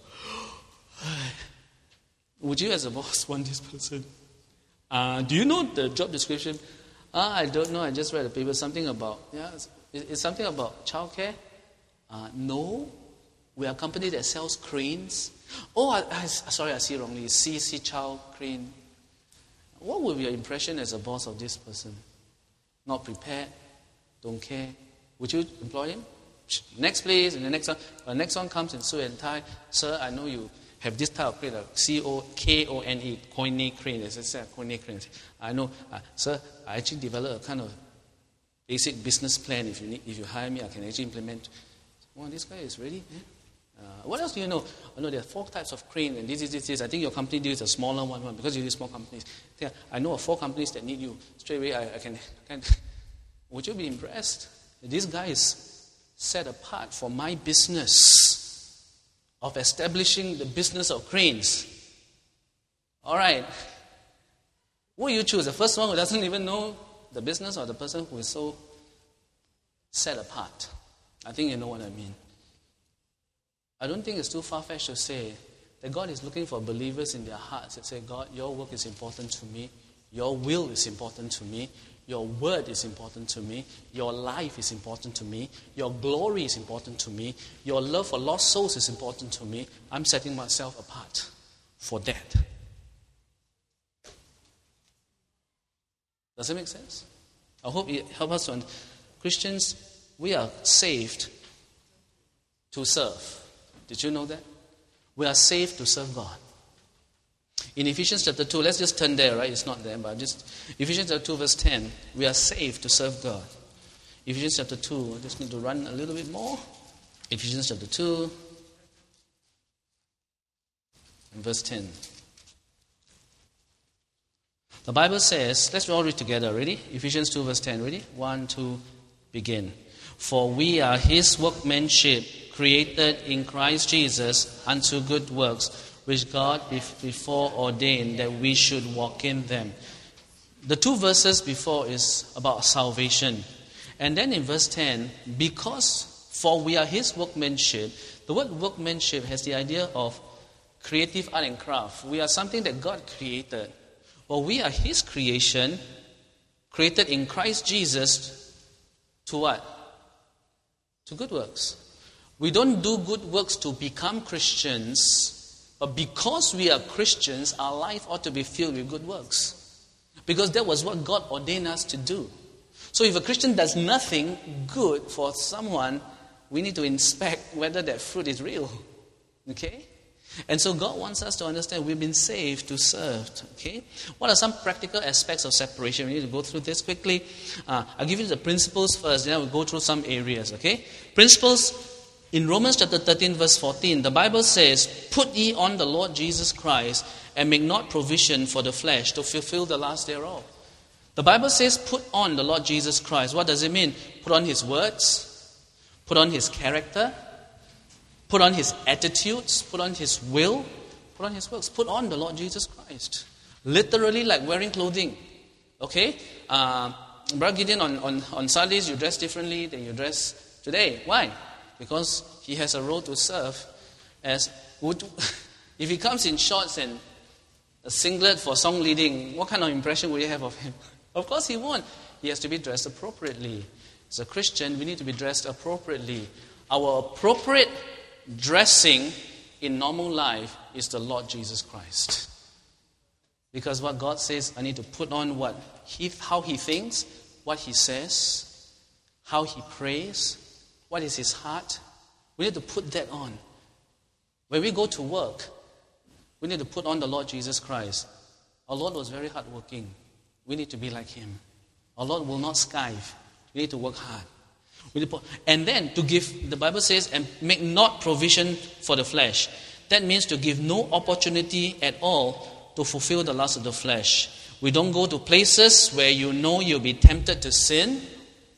Would you as a boss want this person? Uh, do you know the job description? Ah, I don't know, I just read the paper, something about, yeah, it's, it's something about childcare. Uh, no, we are a company that sells cranes. Oh, I, I, sorry, I see wrongly. C C Child Crane. What would be your impression as a boss of this person? Not prepared, don't care. Would you employ him? Next please, and the next one. The next one comes in suit and tie. Sir, I know you have this type of crane, C O K O N E, Koine crane. As I said, Koine crane. I know, uh, sir, I actually developed a kind of basic business plan. If you need, if you hire me, I can actually implement. Well, this guy is ready. Eh? Uh, what else do you know? I know there are four types of crane, and this is this, this. I think your company deals a smaller one, one because you deal small companies. Yeah, I know of four companies that need you. Straight away, I, I can, I can. Would you be impressed? This guy is set apart for my business of establishing the business of cranes. All right. Who will you choose? The first one who doesn't even know the business, or the person who is so set apart? I think you know what I mean. I don't think it's too far-fetched to say that God is looking for believers in their hearts that say, God, your work is important to me. Your will is important to me. Your word is important to me. Your life is important to me. Your glory is important to me. Your love for lost souls is important to me. I'm setting myself apart for that. Does it make sense? I hope it helps us to understand. Christians, we are saved to serve. Did you know that? We are saved to serve God. In Ephesians chapter two, let's just turn there, right? It's not there, but just Ephesians chapter two, verse ten. We are saved to serve God. Ephesians chapter two, I just need to run a little bit more. Ephesians chapter two, and verse ten. The Bible says, let's all read together, ready? Ephesians two, verse ten, ready? One, two, begin. For we are his workmanship, created in Christ Jesus unto good works, which God before ordained that we should walk in them. The two verses before is about salvation. And then in verse ten, because for we are his workmanship, the word workmanship has the idea of creative art and craft. We are something that God created. Well, we are his creation, created in Christ Jesus to what? To good works. We don't do good works to become Christians, but because we are Christians, our life ought to be filled with good works. Because that was what God ordained us to do. So if a Christian does nothing good for someone, we need to inspect whether that fruit is real. Okay? And so God wants us to understand we've been saved to serve. Okay? What are some practical aspects of separation? We need to go through this quickly. Uh, I'll give you the principles first, then we'll go through some areas. Okay? Principles. In Romans chapter thirteen, verse fourteen, the Bible says, put ye on the Lord Jesus Christ, and make not provision for the flesh to fulfill the lust thereof. The Bible says, put on the Lord Jesus Christ. What does it mean? Put on his words, put on his character, put on his attitudes, put on his will, put on his works. Put on the Lord Jesus Christ. Literally like wearing clothing. Okay? Uh, Brother Gideon, on, on, on Sundays you dress differently than you dress today. Why? Because he has a role to serve. As would, if he comes in shorts and a singlet for song leading, what kind of impression will you have of him? Of course he won't. He has to be dressed appropriately. As a Christian, we need to be dressed appropriately. Our appropriate dressing in normal life is the Lord Jesus Christ. Because what God says, I need to put on what he, how he thinks, what he says, how he prays, what is his heart. We need to put that on. When we go to work, we need to put on the Lord Jesus Christ. Our Lord was very hardworking. We need to be like him. Our Lord will not skive. We need to work hard. We need to put, and then to give, the Bible says, and make not provision for the flesh. That means to give no opportunity at all to fulfill the lust of the flesh. We don't go to places where you know you'll be tempted to sin.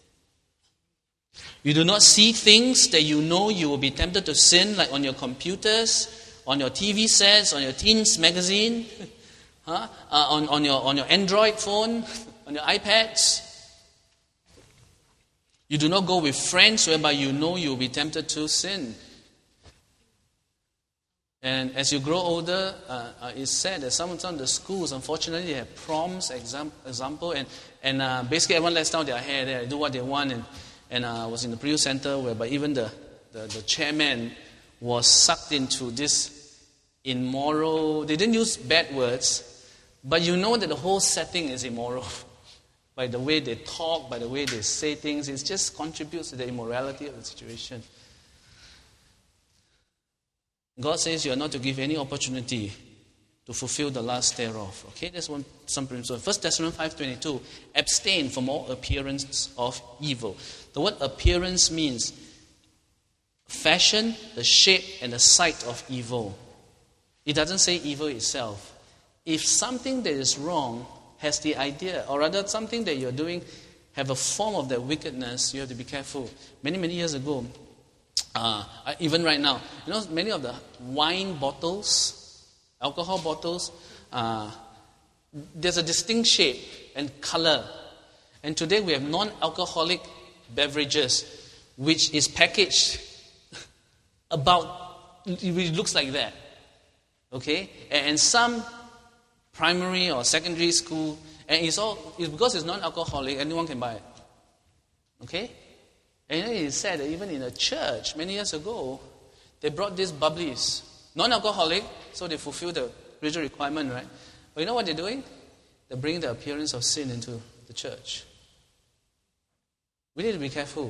You do not see things that you know you will be tempted to sin, like on your computers, on your T V sets, on your teens magazine, huh? uh, on, on, your, on your Android phone, on your iPads. You do not go with friends whereby you know you will be tempted to sin. And as you grow older, uh, uh, it's said that some, some of the schools, unfortunately, they have proms, exam, example, and, and uh, basically everyone lets down their hair there, do what they want. And, and uh, I was in the Priu Center whereby even the, the, the chairman was sucked into this immoral, they didn't use bad words, but you know that the whole setting is immoral. By the way they talk, by the way they say things, it just contributes to the immorality of the situation. God says you are not to give any opportunity to fulfill the lust thereof. Okay, that's one some principle. First Thessalonians five twenty-two, abstain from all appearance of evil. The word appearance means fashion, the shape, and the sight of evil. It doesn't say evil itself. If something that is wrong has the idea, or rather something that you're doing have a form of that wickedness, you have to be careful. Many, many years ago, uh, even right now, you know, many of the wine bottles, alcohol bottles, uh, there's a distinct shape and color. And today we have non-alcoholic beverages, which is packaged about, it looks like that. Okay? And some primary or secondary school, and it's all, it's because it's non-alcoholic, anyone can buy it. Okay? And you know, it's said that even in a church, many years ago, they brought these bubblies. Non-alcoholic, so they fulfill the spiritual requirement, right? But you know what they're doing? They're bringing the appearance of sin into the church. We need to be careful.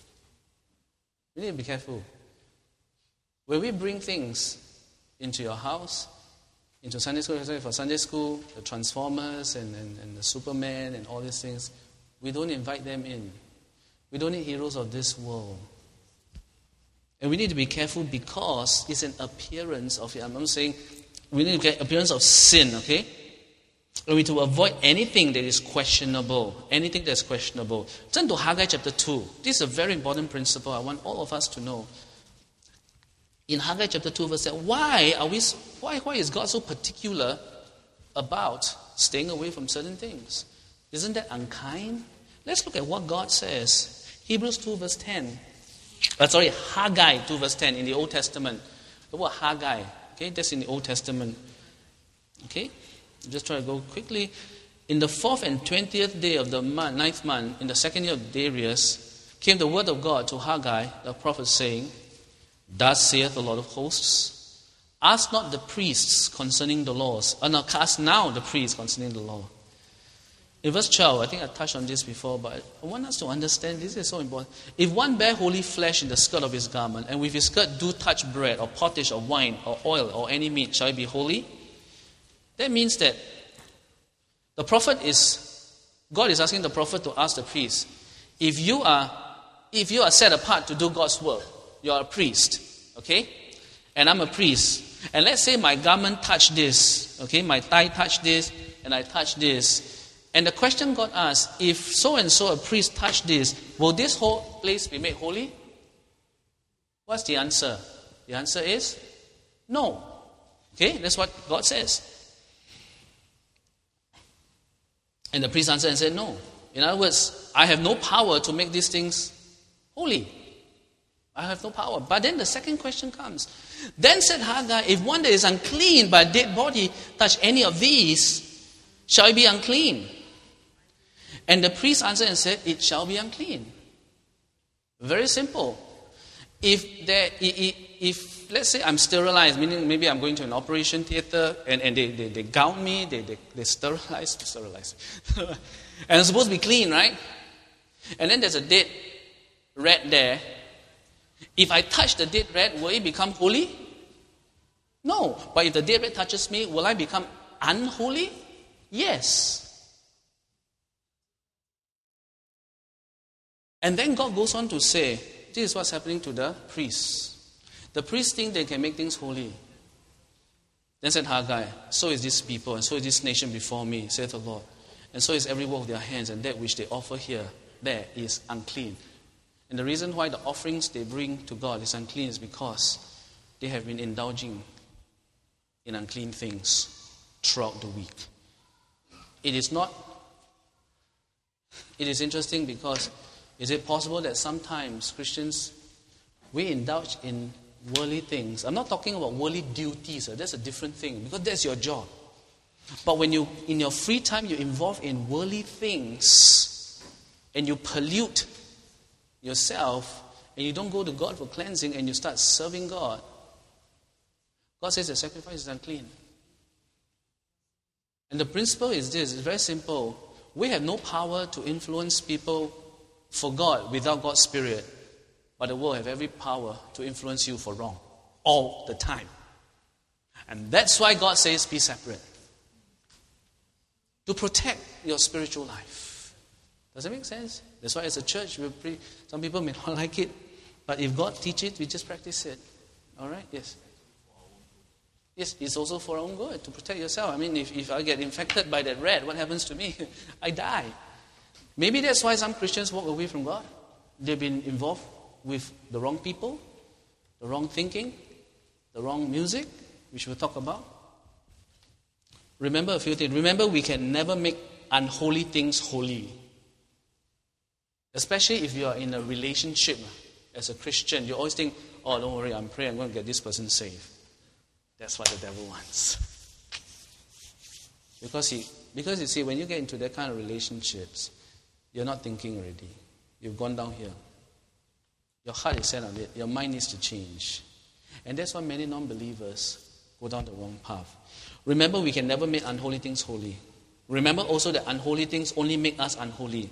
We need to be careful. When we bring things into your house, into Sunday school, for Sunday school, the Transformers and, and, and the Superman and all these things, we don't invite them in. We don't need heroes of this world. And we need to be careful because it's an appearance of, I'm saying, we need to get appearance of sin, okay? And we need to avoid anything that is questionable. Anything that's questionable. Turn to Haggai chapter two. This is a very important principle I want all of us to know. In Haggai chapter two, verse seven, why are we? Why, why is God so particular about staying away from certain things? Isn't that unkind? Let's look at what God says. Hebrews two, verse ten. Uh, sorry, Haggai two, verse ten in the Old Testament. The word Haggai, okay, that's in the Old Testament. Okay, just try to go quickly. In the fourth and twentieth day of the month, ninth month, in the second year of Darius, came the word of God to Haggai, the prophet, saying, thus saith the Lord of hosts, ask not the priests concerning the laws, or now ask now the priests concerning the law. In verse twelve, I think I touched on this before, but I want us to understand, this is so important. If one bear holy flesh in the skirt of his garment, and with his skirt do touch bread, or pottage, or wine, or oil, or any meat, shall it be holy? That means that the prophet is, God is asking the prophet to ask the priest, if you are, if you are set apart to do God's work, you are a priest, okay? And I'm a priest. And let's say my garment touched this, okay? My thigh touched this, and I touched this. And the question God asked, if so-and-so, a priest, touched this, will this whole place be made holy? What's the answer? The answer is no. Okay? That's what God says. And the priest answered and said, no. In other words, I have no power to make these things holy. I have no power. But then the second question comes. Then said Haggai, if one that is unclean by a dead body touch any of these, shall he be unclean? And the priest answered and said, it shall be unclean. Very simple. If there, if, if let's say I'm sterilized, meaning maybe I'm going to an operation theater and, and they, they, they gown me, they, they, they sterilize, sterilize. And I'm supposed to be clean, right? And then there's a dead rat there. If I touch the dead rat, will it become holy? No. But if the dead rat touches me, will I become unholy? Yes. And then God goes on to say, this is what's happening to the priests. The priests think they can make things holy. Then said Haggai, so is this people, and so is this nation before me, saith the Lord. And so is every work of their hands, and that which they offer here, there is unclean. And the reason why the offerings they bring to God is unclean is because they have been indulging in unclean things throughout the week. It is not, it is interesting because is it possible that sometimes Christians, we indulge in worldly things? I'm not talking about worldly duties, so that's a different thing because that's your job. But when you, in your free time, you're involved in worldly things and you pollute yourself and you don't go to God for cleansing and you start serving God, God says the sacrifice is unclean. And the principle is this, it's very simple. We have no power to influence people for God without God's Spirit. But the world have every power to influence you for wrong. All the time. And that's why God says be separate. To protect your spiritual life. Does that make sense? That's why as a church, we're pretty, some people may not like it. But if God teaches it, we just practice it. Alright? Yes. Yes, it's also for our own good, to protect yourself. I mean, if, if I get infected by that rat, what happens to me? I die. Maybe that's why some Christians walk away from God. They've been involved with the wrong people, the wrong thinking, the wrong music, which we'll talk about. Remember a few things. Remember, we can never make unholy things holy. Especially if you are in a relationship as a Christian. You always think, oh, don't worry, I'm praying, I'm going to get this person saved. That's what the devil wants. Because he, because you see, when you get into that kind of relationships, you're not thinking already. You've gone down here. Your heart is set on it. Your mind needs to change. And that's why many non-believers go down the wrong path. Remember, we can never make unholy things holy. Remember also that unholy things only make us unholy.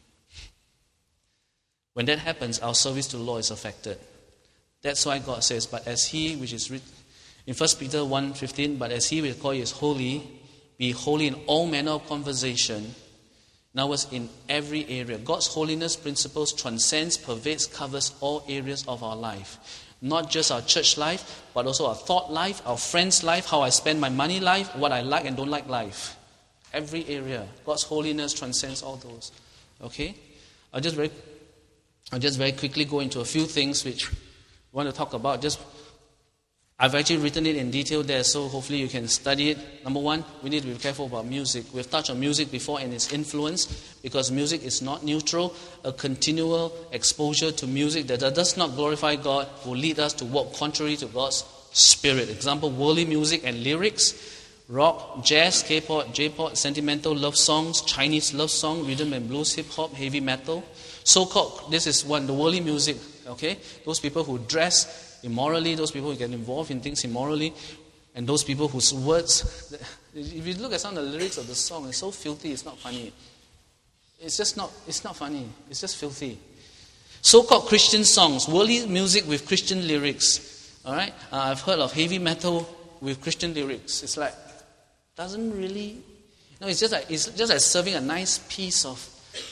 When that happens, our service to the Lord is affected. That's why God says, but as he, which is written in First Peter one fifteen, but as he will call you is holy, be holy in all manner of conversation. Now it's in every area. God's holiness principles transcends, pervades, covers all areas of our life. Not just our church life, but also our thought life, our friends' life, how I spend my money life, what I like and don't like life. Every area. God's holiness transcends all those. Okay? I'll just very, I'll just very quickly go into a few things which I want to talk about. Just I've actually written it in detail there, so hopefully you can study it. Number one, we need to be careful about music. We've touched on music before and its influence, because music is not neutral. A continual exposure to music that does not glorify God will lead us to walk contrary to God's Spirit. Example, worldly music and lyrics, rock, jazz, K-pop, J-pop, sentimental love songs, Chinese love song, rhythm and blues, hip-hop, heavy metal. So-called, this is one, the worldly music, okay? Those people who dress immorally, those people who get involved in things immorally, and those people whose words, if you look at some of the lyrics of the song, it's so filthy, it's not funny. It's just not, it's not funny. It's just filthy. So-called Christian songs, worldly music with Christian lyrics. All right? Uh, I've heard of heavy metal with Christian lyrics. It's like, doesn't really, no, it's just like, it's just like serving a nice piece of,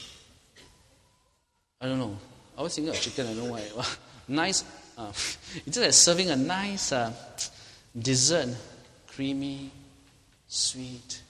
I don't know. I was thinking of chicken, I don't know why. Nice, uh, it's just like serving a nice uh, dessert, creamy, sweet,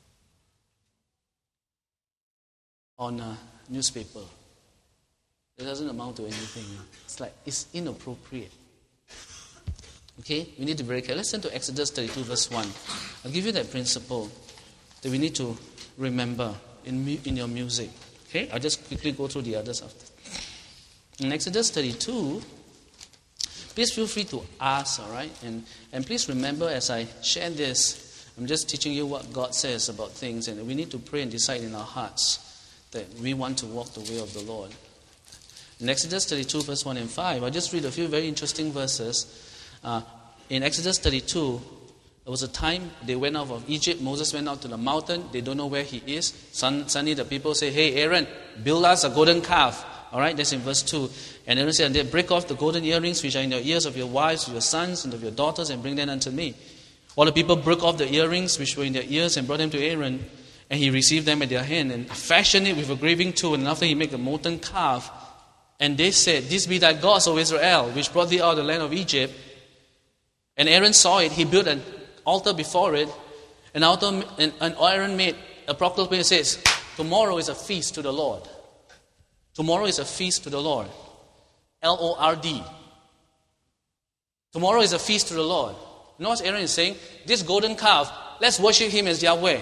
on a newspaper. It doesn't amount to anything. It's like, it's inappropriate. Okay? We need to be very careful. Let's turn to Exodus thirty-two verse one. I'll give you that principle that we need to remember in mu- in your music. Okay? I'll just quickly go through the others after. In Exodus thirty-two, please feel free to ask, all right? And, and please remember as I share this, I'm just teaching you what God says about things, and we need to pray and decide in our hearts that we want to walk the way of the Lord. In Exodus thirty-two, verse one and five, I'll just read a few very interesting verses. Uh, in Exodus thirty-two, there was a time they went out of Egypt. Moses went out to the mountain. They don't know where he is. Suddenly the people say, hey, Aaron, build us a golden calf. All right, that's in verse two. And Aaron said, and they break off the golden earrings which are in your ears of your wives, your sons, and of your daughters, and bring them unto me. All the people broke off the earrings which were in their ears and brought them to Aaron. And he received them at their hand and fashioned it with a graving tool. And after he made a molten calf. And they said, this be thy gods, O Israel, which brought thee out of the land of Egypt. And Aaron saw it. He built an altar before it. And, altar, and, and Aaron made a proclamation that says, tomorrow is a feast to the Lord. Tomorrow is a feast to the Lord. L O R D. Tomorrow is a feast to the Lord. You know what Aaron is saying? This golden calf, let's worship him as Yahweh.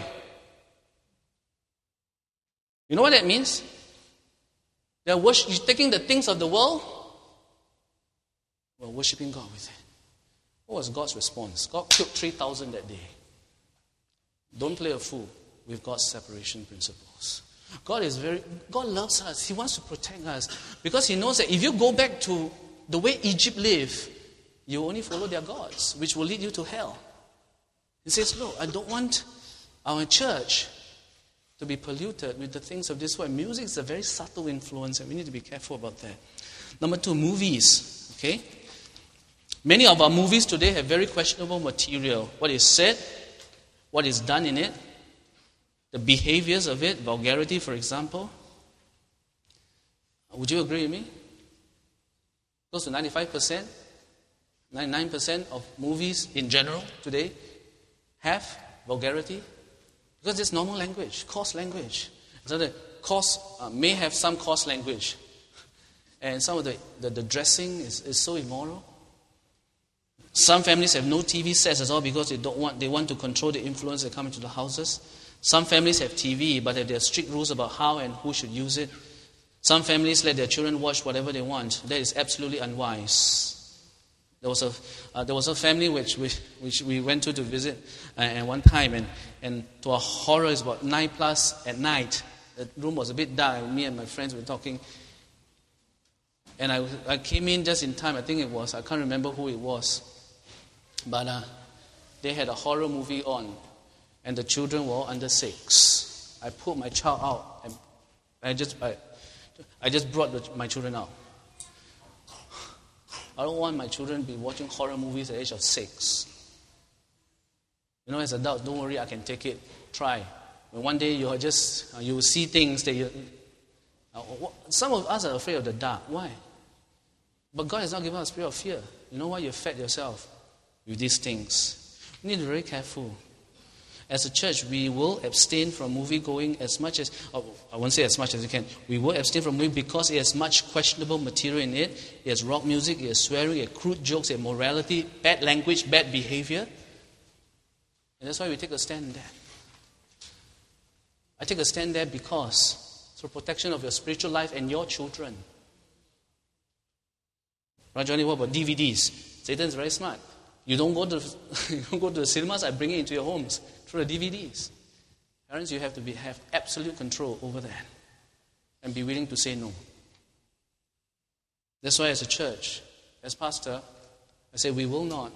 You know what that means? They're worship, taking the things of the world, we're worshiping God with it. What was God's response? God killed three thousand that day. Don't play a fool with God's separation principles. God is very, God loves us. He wants to protect us. Because He knows that if you go back to the way Egypt lived, you only follow their gods, which will lead you to hell. He says, look, I don't want our church to be polluted with the things of this world. Music is a very subtle influence, and we need to be careful about that. Number two, movies. Okay? Many of our movies today have very questionable material. What is said, what is done in it, the behaviors of it, vulgarity, for example. Would you agree with me? Close to ninety-five percent, ninety-nine percent of movies in general today have vulgarity because it's normal language, coarse language. So the coarse uh, may have some coarse language, and some of the, the, the dressing is, is so immoral. Some families have no T V sets at all because they don't want they want to control the influence that come into the houses. Some families have T V, but have their strict rules about how and who should use it. Some families let their children watch whatever they want. That is absolutely unwise. There was a uh, there was a family which we which we went to to visit uh, at one time, and and to our horror, it's about nine plus at night. The room was a bit dark. Me and my friends were talking, and I I came in just in time. I think it was I can't remember who it was, but uh, they had a horror movie on, and the children were all under six. I pulled my child out, and I just I, I just brought the, my children out. I don't want my children to be watching horror movies at the age of six. You know, as adults, don't worry, I can take it. Try. When one day you're just, uh, you will see things that you... Uh, some of us are afraid of the dark. Why? But God has not given us a spirit of fear. You know why? You've fed yourself with these things. We need to be very careful. As a church, we will abstain from movie going as much as, oh, I won't say as much as we can. We will abstain from movie because it has much questionable material in it. It has rock music, it has swearing, it has crude jokes, it has morality, bad language, bad behavior. And that's why we take a stand there. I take a stand there because it's for protection of your spiritual life and your children. Right, Johnny, what about D V Ds? Satan's very smart. You don't go to you don't go to the cinemas, I bring it into your homes through the D V Ds. Parents, you have to be have absolute control over that and be willing to say no. That's why as a church, as pastor, I say we will not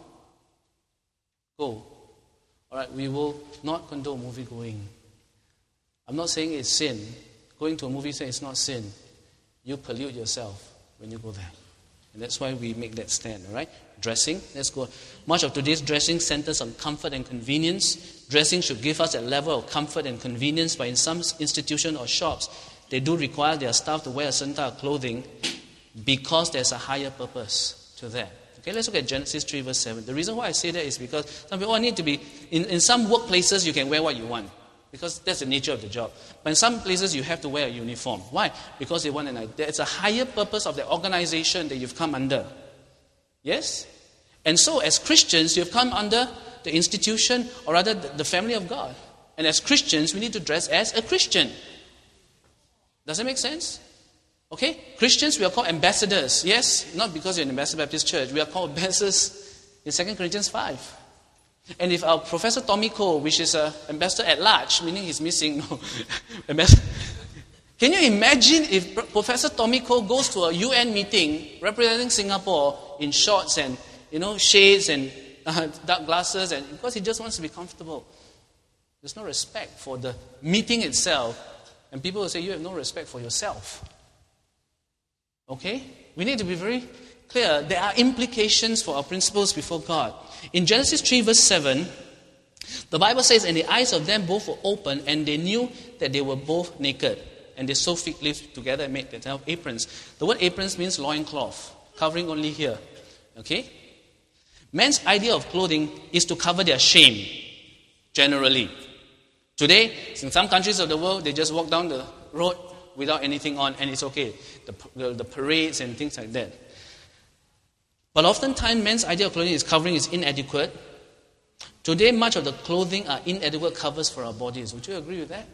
go. All right, we will not condone movie going. I'm not saying it's sin. Going to a movie theater is not sin. You pollute yourself when you go there. And that's why we make that stand, all right? Dressing, let's go. Much of today's dressing centers on comfort and convenience. Dressing should give us a level of comfort and convenience, but in some institutions or shops, they do require their staff to wear a certain type of clothing because there's a higher purpose to that. Okay, let's look at Genesis three verse seven. The reason why I say that is because some people oh, need to be, in, in some workplaces you can wear what you want because that's the nature of the job. But in some places you have to wear a uniform. Why? Because they want an, there's a higher purpose of the organization that you've come under. Yes? And so as Christians, you've come under the institution, or rather the family of God. And as Christians, we need to dress as a Christian. Does that make sense? Okay? Christians, we are called ambassadors. Yes? Not because you're an Ambassador Baptist Church. We are called ambassadors in Second Corinthians five. And if our Professor Tommy Cole, which is an ambassador at large, meaning he's missing, no, ambassador. Can you imagine if Professor Tommy Cole goes to a U N meeting representing Singapore in shorts and, you know, shades and uh, dark glasses, and because he just wants to be comfortable? There's no respect for the meeting itself, and people will say you have no respect for yourself. Okay? We need to be very clear. There are implications for our principles before God. In Genesis three verse seven, the Bible says, and the eyes of them both were open, and they knew that they were both naked. And they sewed fig leaves together and made themselves aprons. The word aprons means loincloth, covering only here. Okay? Man's idea of clothing is to cover their shame, generally. Today, in some countries of the world, they just walk down the road without anything on, and it's okay. The, the, the parades and things like that. But oftentimes, men's idea of clothing is covering is inadequate. Today, much of the clothing are inadequate covers for our bodies. Would you agree with that?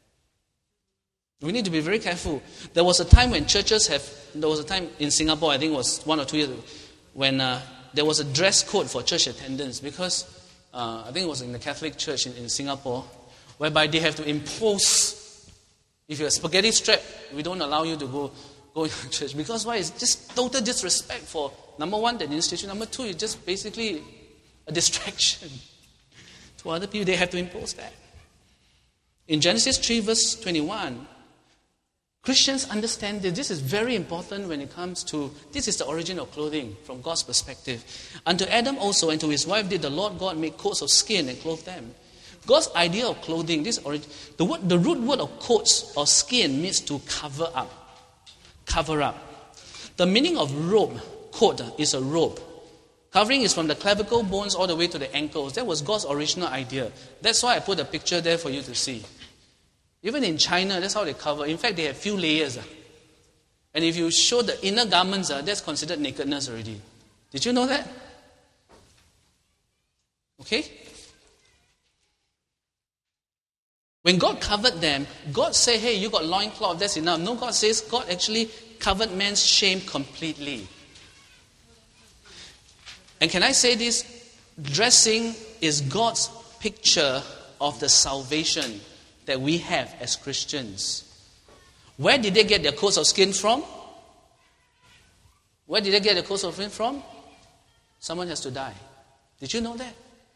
We need to be very careful. There was a time when churches have, there was a time in Singapore, I think it was one or two years ago, when uh, there was a dress code for church attendance because uh, I think it was in the Catholic Church in, in Singapore, whereby they have to impose, if you're spaghetti strapped, we don't allow you to go, go to church. Because why? It's just total disrespect for, number one, the institution. Number two, it's just basically a distraction to other people. They have to impose that. In Genesis three verse twenty-one, Christians understand that this is very important when it comes to, this is the origin of clothing from God's perspective. Unto Adam also and to his wife did the Lord God make coats of skin and clothe them. God's idea of clothing, this origin, the word, the root word of coats or skin means to cover up. Cover up. The meaning of robe, coat, is a robe. Covering is from the clavicle bones all the way to the ankles. That was God's original idea. That's why I put a picture there for you to see. Even in China, that's how they cover. In fact, they have few layers. And if you show the inner garments, that's considered nakedness already. Did you know that? Okay? When God covered them, God said, hey, you got loincloth, that's enough. No, God says God actually covered man's shame completely. And can I say this? Dressing is God's picture of the salvation that we have as Christians. Where did they get their coats of skin from? Where did they get their coats of skin from? Someone has to die. Did you know that?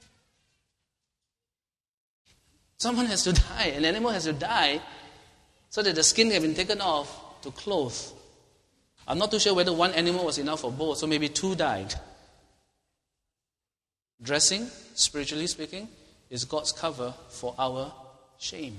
Someone has to die. An animal has to die so that the skin can be taken off to clothe. I'm not too sure whether one animal was enough for both, so maybe two died. Dressing, spiritually speaking, is God's cover for our shame.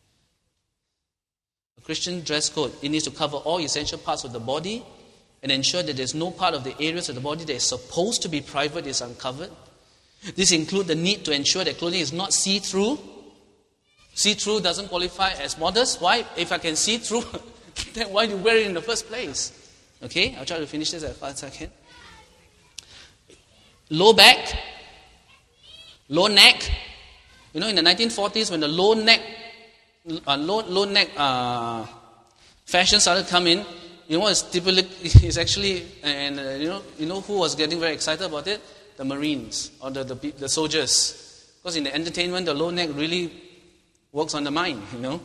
A Christian dress code, it needs to cover all essential parts of the body and ensure that there's no part of the areas of the body that is supposed to be private is uncovered. This includes the need to ensure that clothing is not see-through. See-through doesn't qualify as modest. Why? If I can see through, then why do you wear it in the first place? Okay, I'll try to finish this as fast as I can. Low back, low neck. You know, in the nineteen forties, when the low neck, uh, low low neck uh, fashion started coming, you know what is typically is actually, and uh, you know, you know who was getting very excited about it? The Marines or the the, the soldiers, because in the entertainment, the low neck really works on the mind. You know,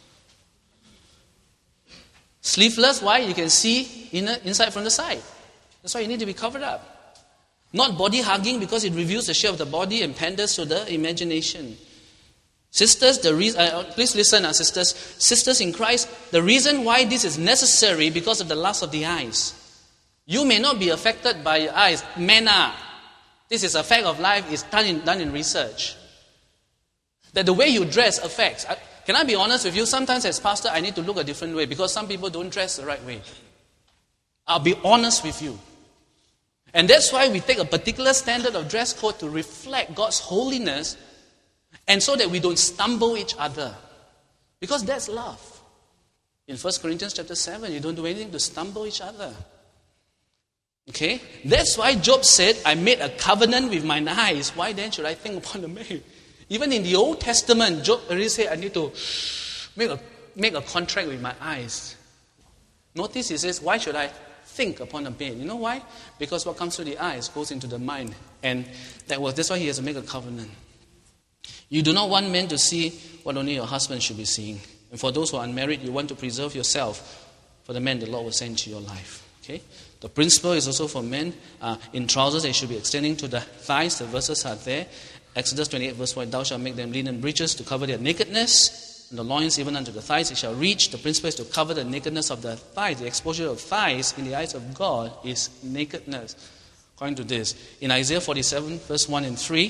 sleeveless. Why? You can see inner, inside from the side. That's why you need to be covered up. Not body hugging because it reveals the shape of the body and panders to the imagination. Sisters, the reason, uh, please listen, uh, sisters. Sisters in Christ, the reason why this is necessary because of the lust of the eyes. You may not be affected by your eyes. Men are. This is a fact of life. It's done in, done in research. That the way you dress affects. I, can I be honest with you? Sometimes as pastor, I need to look a different way because some people don't dress the right way. I'll be honest with you. And that's why we take a particular standard of dress code to reflect God's holiness and so that we don't stumble each other. Because that's love. In First Corinthians chapter seven, you don't do anything to stumble each other. Okay? That's why Job said, I made a covenant with mine eyes. Why then should I think upon the maid? Even in the Old Testament, Job already said, I need to make a, make a contract with my eyes. Notice he says, why should I think upon the maid? You know why? Because what comes through the eyes goes into the mind. And that was that's why he has to make a covenant. You do not want men to see what only your husband should be seeing. And for those who are unmarried, you want to preserve yourself for the man the Lord will send into your life. Okay? The principle is also for men. Uh, in trousers, they should be extending to the thighs. The verses are there. Exodus twenty-eight verse one, thou shalt make them linen breeches to cover their nakedness, and the loins even unto the thighs it shall reach. The principle is to cover the nakedness of the thighs. The exposure of thighs in the eyes of God is nakedness. According to this, in Isaiah forty-seven verse one and three,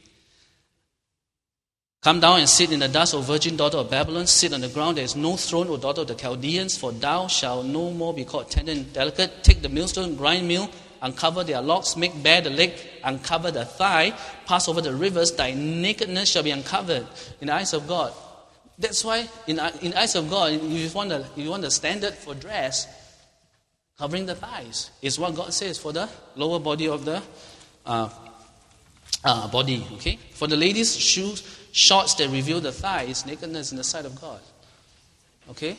come down and sit in the dust, O virgin daughter of Babylon. Sit on the ground. There is no throne, O daughter of the Chaldeans. For thou shalt no more be called tender and delicate. Take the millstone, grind meal, uncover their locks, make bare the leg, uncover the thigh, pass over the rivers. Thy nakedness shall be uncovered in the eyes of God. That's why in in the eyes of God, if you want the, if you want the standard for dress, Covering the thighs is what God says for the lower body of the uh, uh, body. Okay. For the ladies, shoes, shorts that reveal the thigh is nakedness in the sight of God. Okay.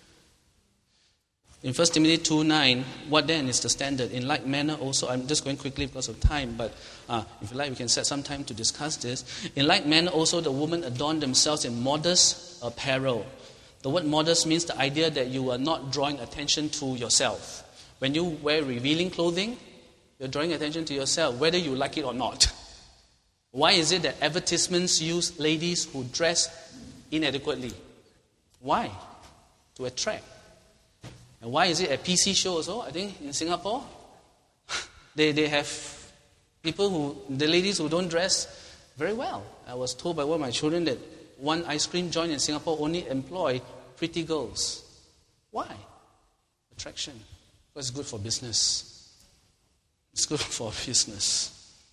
In First Timothy two nine, what then is the standard? In like manner also, I'm just going quickly because of time, but uh, if you like, we can set some time to discuss this. In like manner also, the women adorn themselves in modest apparel. The word modest means the idea that you are not drawing attention to yourself. When you wear revealing clothing, you're drawing attention to yourself, whether you like it or not. Why is it that advertisements use ladies who dress inadequately? Why? To attract. And why is it at P C shows also? I think in Singapore, they they have people who, the ladies who don't dress very well. I was told by one of my children that one ice cream joint in Singapore only employ pretty girls. Why? Attraction. Because it's good for business. It's good for business.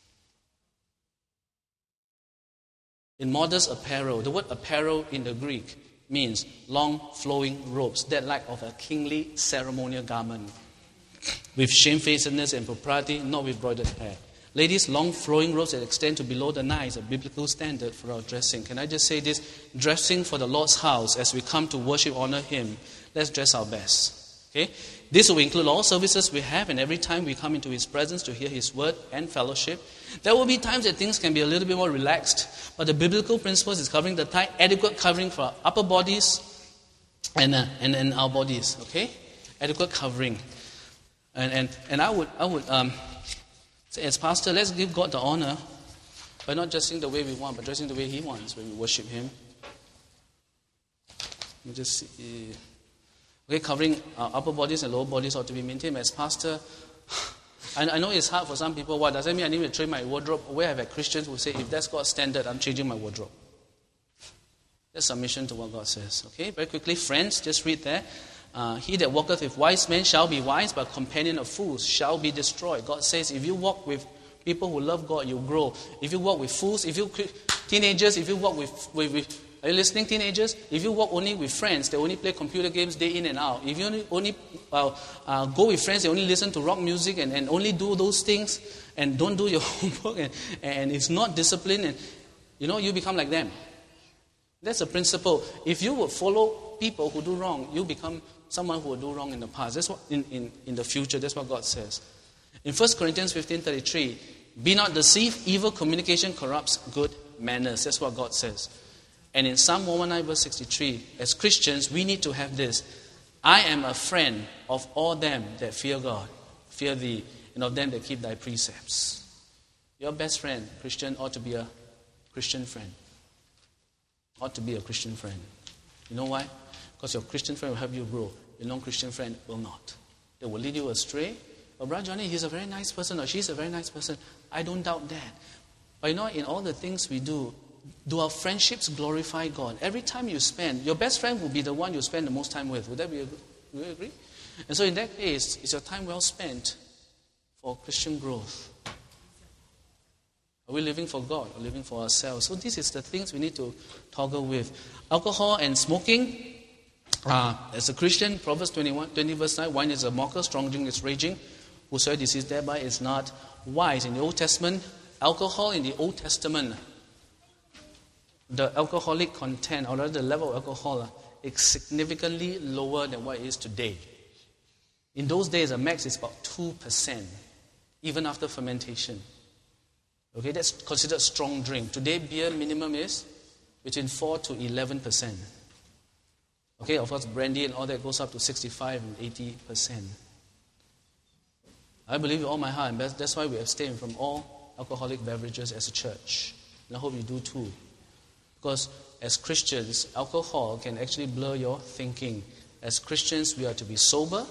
In modest apparel, the word apparel in the Greek means long flowing robes, that like of a kingly ceremonial garment, with shamefacedness and propriety, not with broidered hair. Ladies, long flowing robes that extend to below the knee is a biblical standard for our dressing. Can I just say this? Dressing for the Lord's house as we come to worship, honor Him, let's dress our best. Okay? This will include all services we have, and every time we come into His presence to hear His word and fellowship. There will be times that things can be a little bit more relaxed, but the biblical principles is covering the thigh, adequate covering for our upper bodies and uh, and, and our bodies. Okay, adequate covering, and and and I would I would um say as pastor, let's give God the honor by not dressing the way we want, but dressing the way He wants when we worship Him. Let me just see. Okay, covering our upper bodies and lower bodies ought to be maintained. As pastor, I, I know it's hard for some people. What does that mean? I need to train my wardrobe. Where have I Christians who say, if that's God's standard, I'm changing my wardrobe. That's submission to what God says. Okay, very quickly, friends, just read there. Uh, he that walketh with wise men shall be wise, but companion of fools shall be destroyed. God says, if you walk with people who love God, you grow. If you walk with fools, if you teenagers, if you walk with, with, with are you listening, teenagers? If you walk only with friends, they only play computer games day in and out. If you only, only uh, uh, go with friends, they only listen to rock music and, and only do those things and don't do your homework and, and it's not disciplined, and you know, you become like them. That's a principle. If you would follow people who do wrong, you become someone who will do wrong in the past. That's what in, in, in the future, that's what God says. In First Corinthians fifteen thirty-three, be not deceived, evil communication corrupts good manners. That's what God says. And in Psalm one nineteen verse sixty-three, as Christians, we need to have this. I am a friend of all them that fear God, fear thee, and of them that keep thy precepts. Your best friend, Christian, ought to be a Christian friend. Ought to be a Christian friend. You know why? Because your Christian friend will help you grow. Your non-Christian friend will not. They will lead you astray. But Brother Johnny, he's a very nice person, or she's a very nice person. I don't doubt that. But you know, in all the things we do, do our friendships glorify God? Every time you spend, your best friend will be the one you spend the most time with. Would that be? Would you agree? And so in that case, is your time well spent for Christian growth? Are we living for God or living for ourselves? So this is the things we need to toggle with. Alcohol and smoking. Uh, as a Christian, Proverbs twenty-one, twenty verse nine, wine is a mocker, strong drink is raging. Whosoever deceived thereby is not wise. In the Old Testament, alcohol in the Old Testament, the alcoholic content, or rather the level of alcohol, uh, is significantly lower than what it is today. In those days, the max is about two percent, even after fermentation. Okay, that's considered strong drink. Today, beer minimum is between four to eleven percent. Okay, of course, brandy and all that goes up to sixty-five and eighty percent. I believe with all my heart, and that's why we abstain from all alcoholic beverages as a church. And I hope you do too. Because as Christians, alcohol can actually blur your thinking. As Christians, we are to be sober.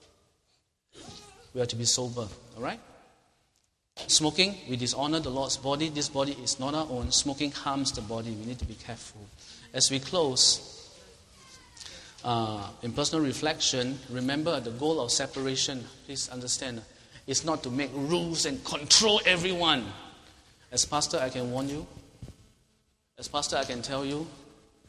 We are to be sober, all right? Smoking, we dishonor the Lord's body. This body is not our own. Smoking harms the body. We need to be careful. As we close, uh, in personal reflection, remember the goal of separation, please understand, is not to make rules and control everyone. As pastor, I can warn you. As pastor, I can tell you.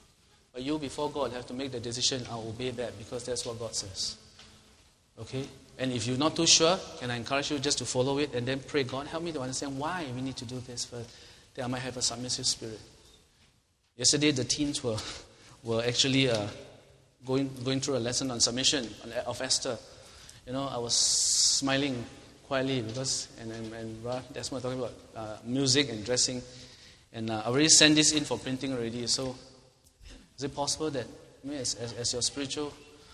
But you, before God, have to make the decision, I'll obey that because that's what God says. Okay? And if you're not too sure, can I encourage you just to follow it and then pray, God, help me to understand why we need to do this first. Then I might have a submissive spirit. Yesterday, the teens were were actually uh, going going through a lesson on submission of Esther. You know, I was smiling quietly because, and and, and Desmond talking about uh, music and dressing, and uh, I already sent this in for printing already. So, is it possible that, I mean, as, as, as your spiritual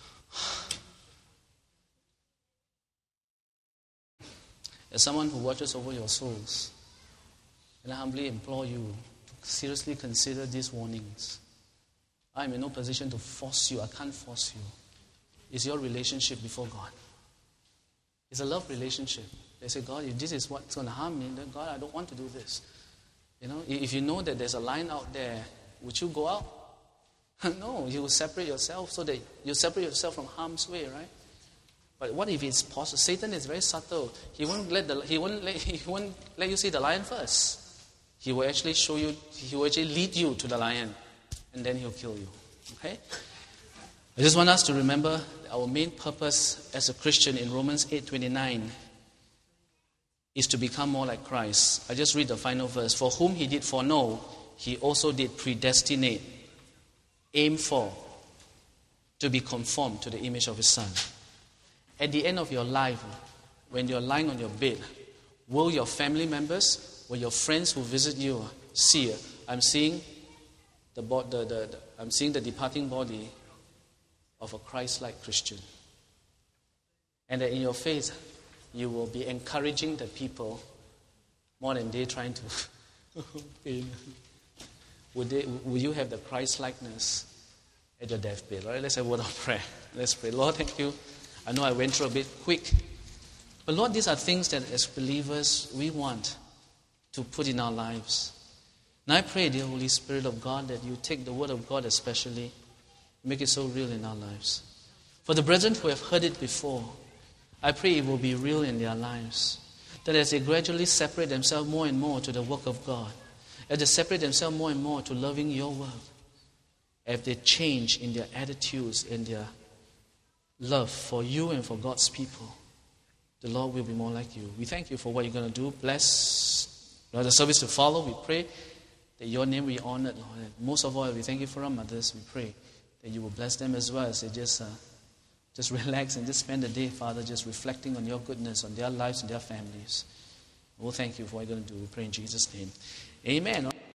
as someone who watches over your souls, and I humbly implore you to seriously consider these warnings. I'm in no position to force you. I can't force you. It's your relationship before God. It's a love relationship. They say, God, if this is what's going to harm me, then God, I don't want to do this. You know, if you know that there's a line out there, would you go out? No, you will separate yourself so that you separate yourself from harm's way, right? But what if it's possible? Satan is very subtle. He won't let the he won't let he won't let you see the lion first. He will actually show you. He will actually lead you to the lion, and then he'll kill you. Okay. I just want us to remember our main purpose as a Christian in Romans eight twenty-nine is to become more like Christ. I just read the final verse. For whom he did foreknow, he also did predestinate, aim for, to be conformed to the image of his Son. At the end of your life, when you're lying on your bed, will your family members, will your friends who visit you see, I'm seeing the, the, the, the I'm seeing the departing body of a Christ-like Christian. And that in your face, you will be encouraging the people more than they trying to pain. Would, they, would you have the Christ-likeness at your deathbed? All right, let's have a word of prayer. Let's pray. Lord, thank you. I know I went through a bit quick. But Lord, these are things that as believers we want to put in our lives. And I pray, dear Holy Spirit of God, that you take the word of God especially, make it so real in our lives. For the brethren who have heard it before, I pray it will be real in their lives. That as they gradually separate themselves more and more to the work of God, as they separate themselves more and more to loving your word, as they change in their attitudes and their love for you and for God's people, the Lord will be more like you. We thank you for what you're going to do. Bless Lord, the service to follow. We pray that your name will be honored, Lord. And most of all, we thank you for our mothers. We pray that you will bless them as well as they just, uh, just relax and just spend the day, Father, just reflecting on your goodness, on their lives and their families. We'll thank you for what you're going to do. We pray in Jesus' name. Amen.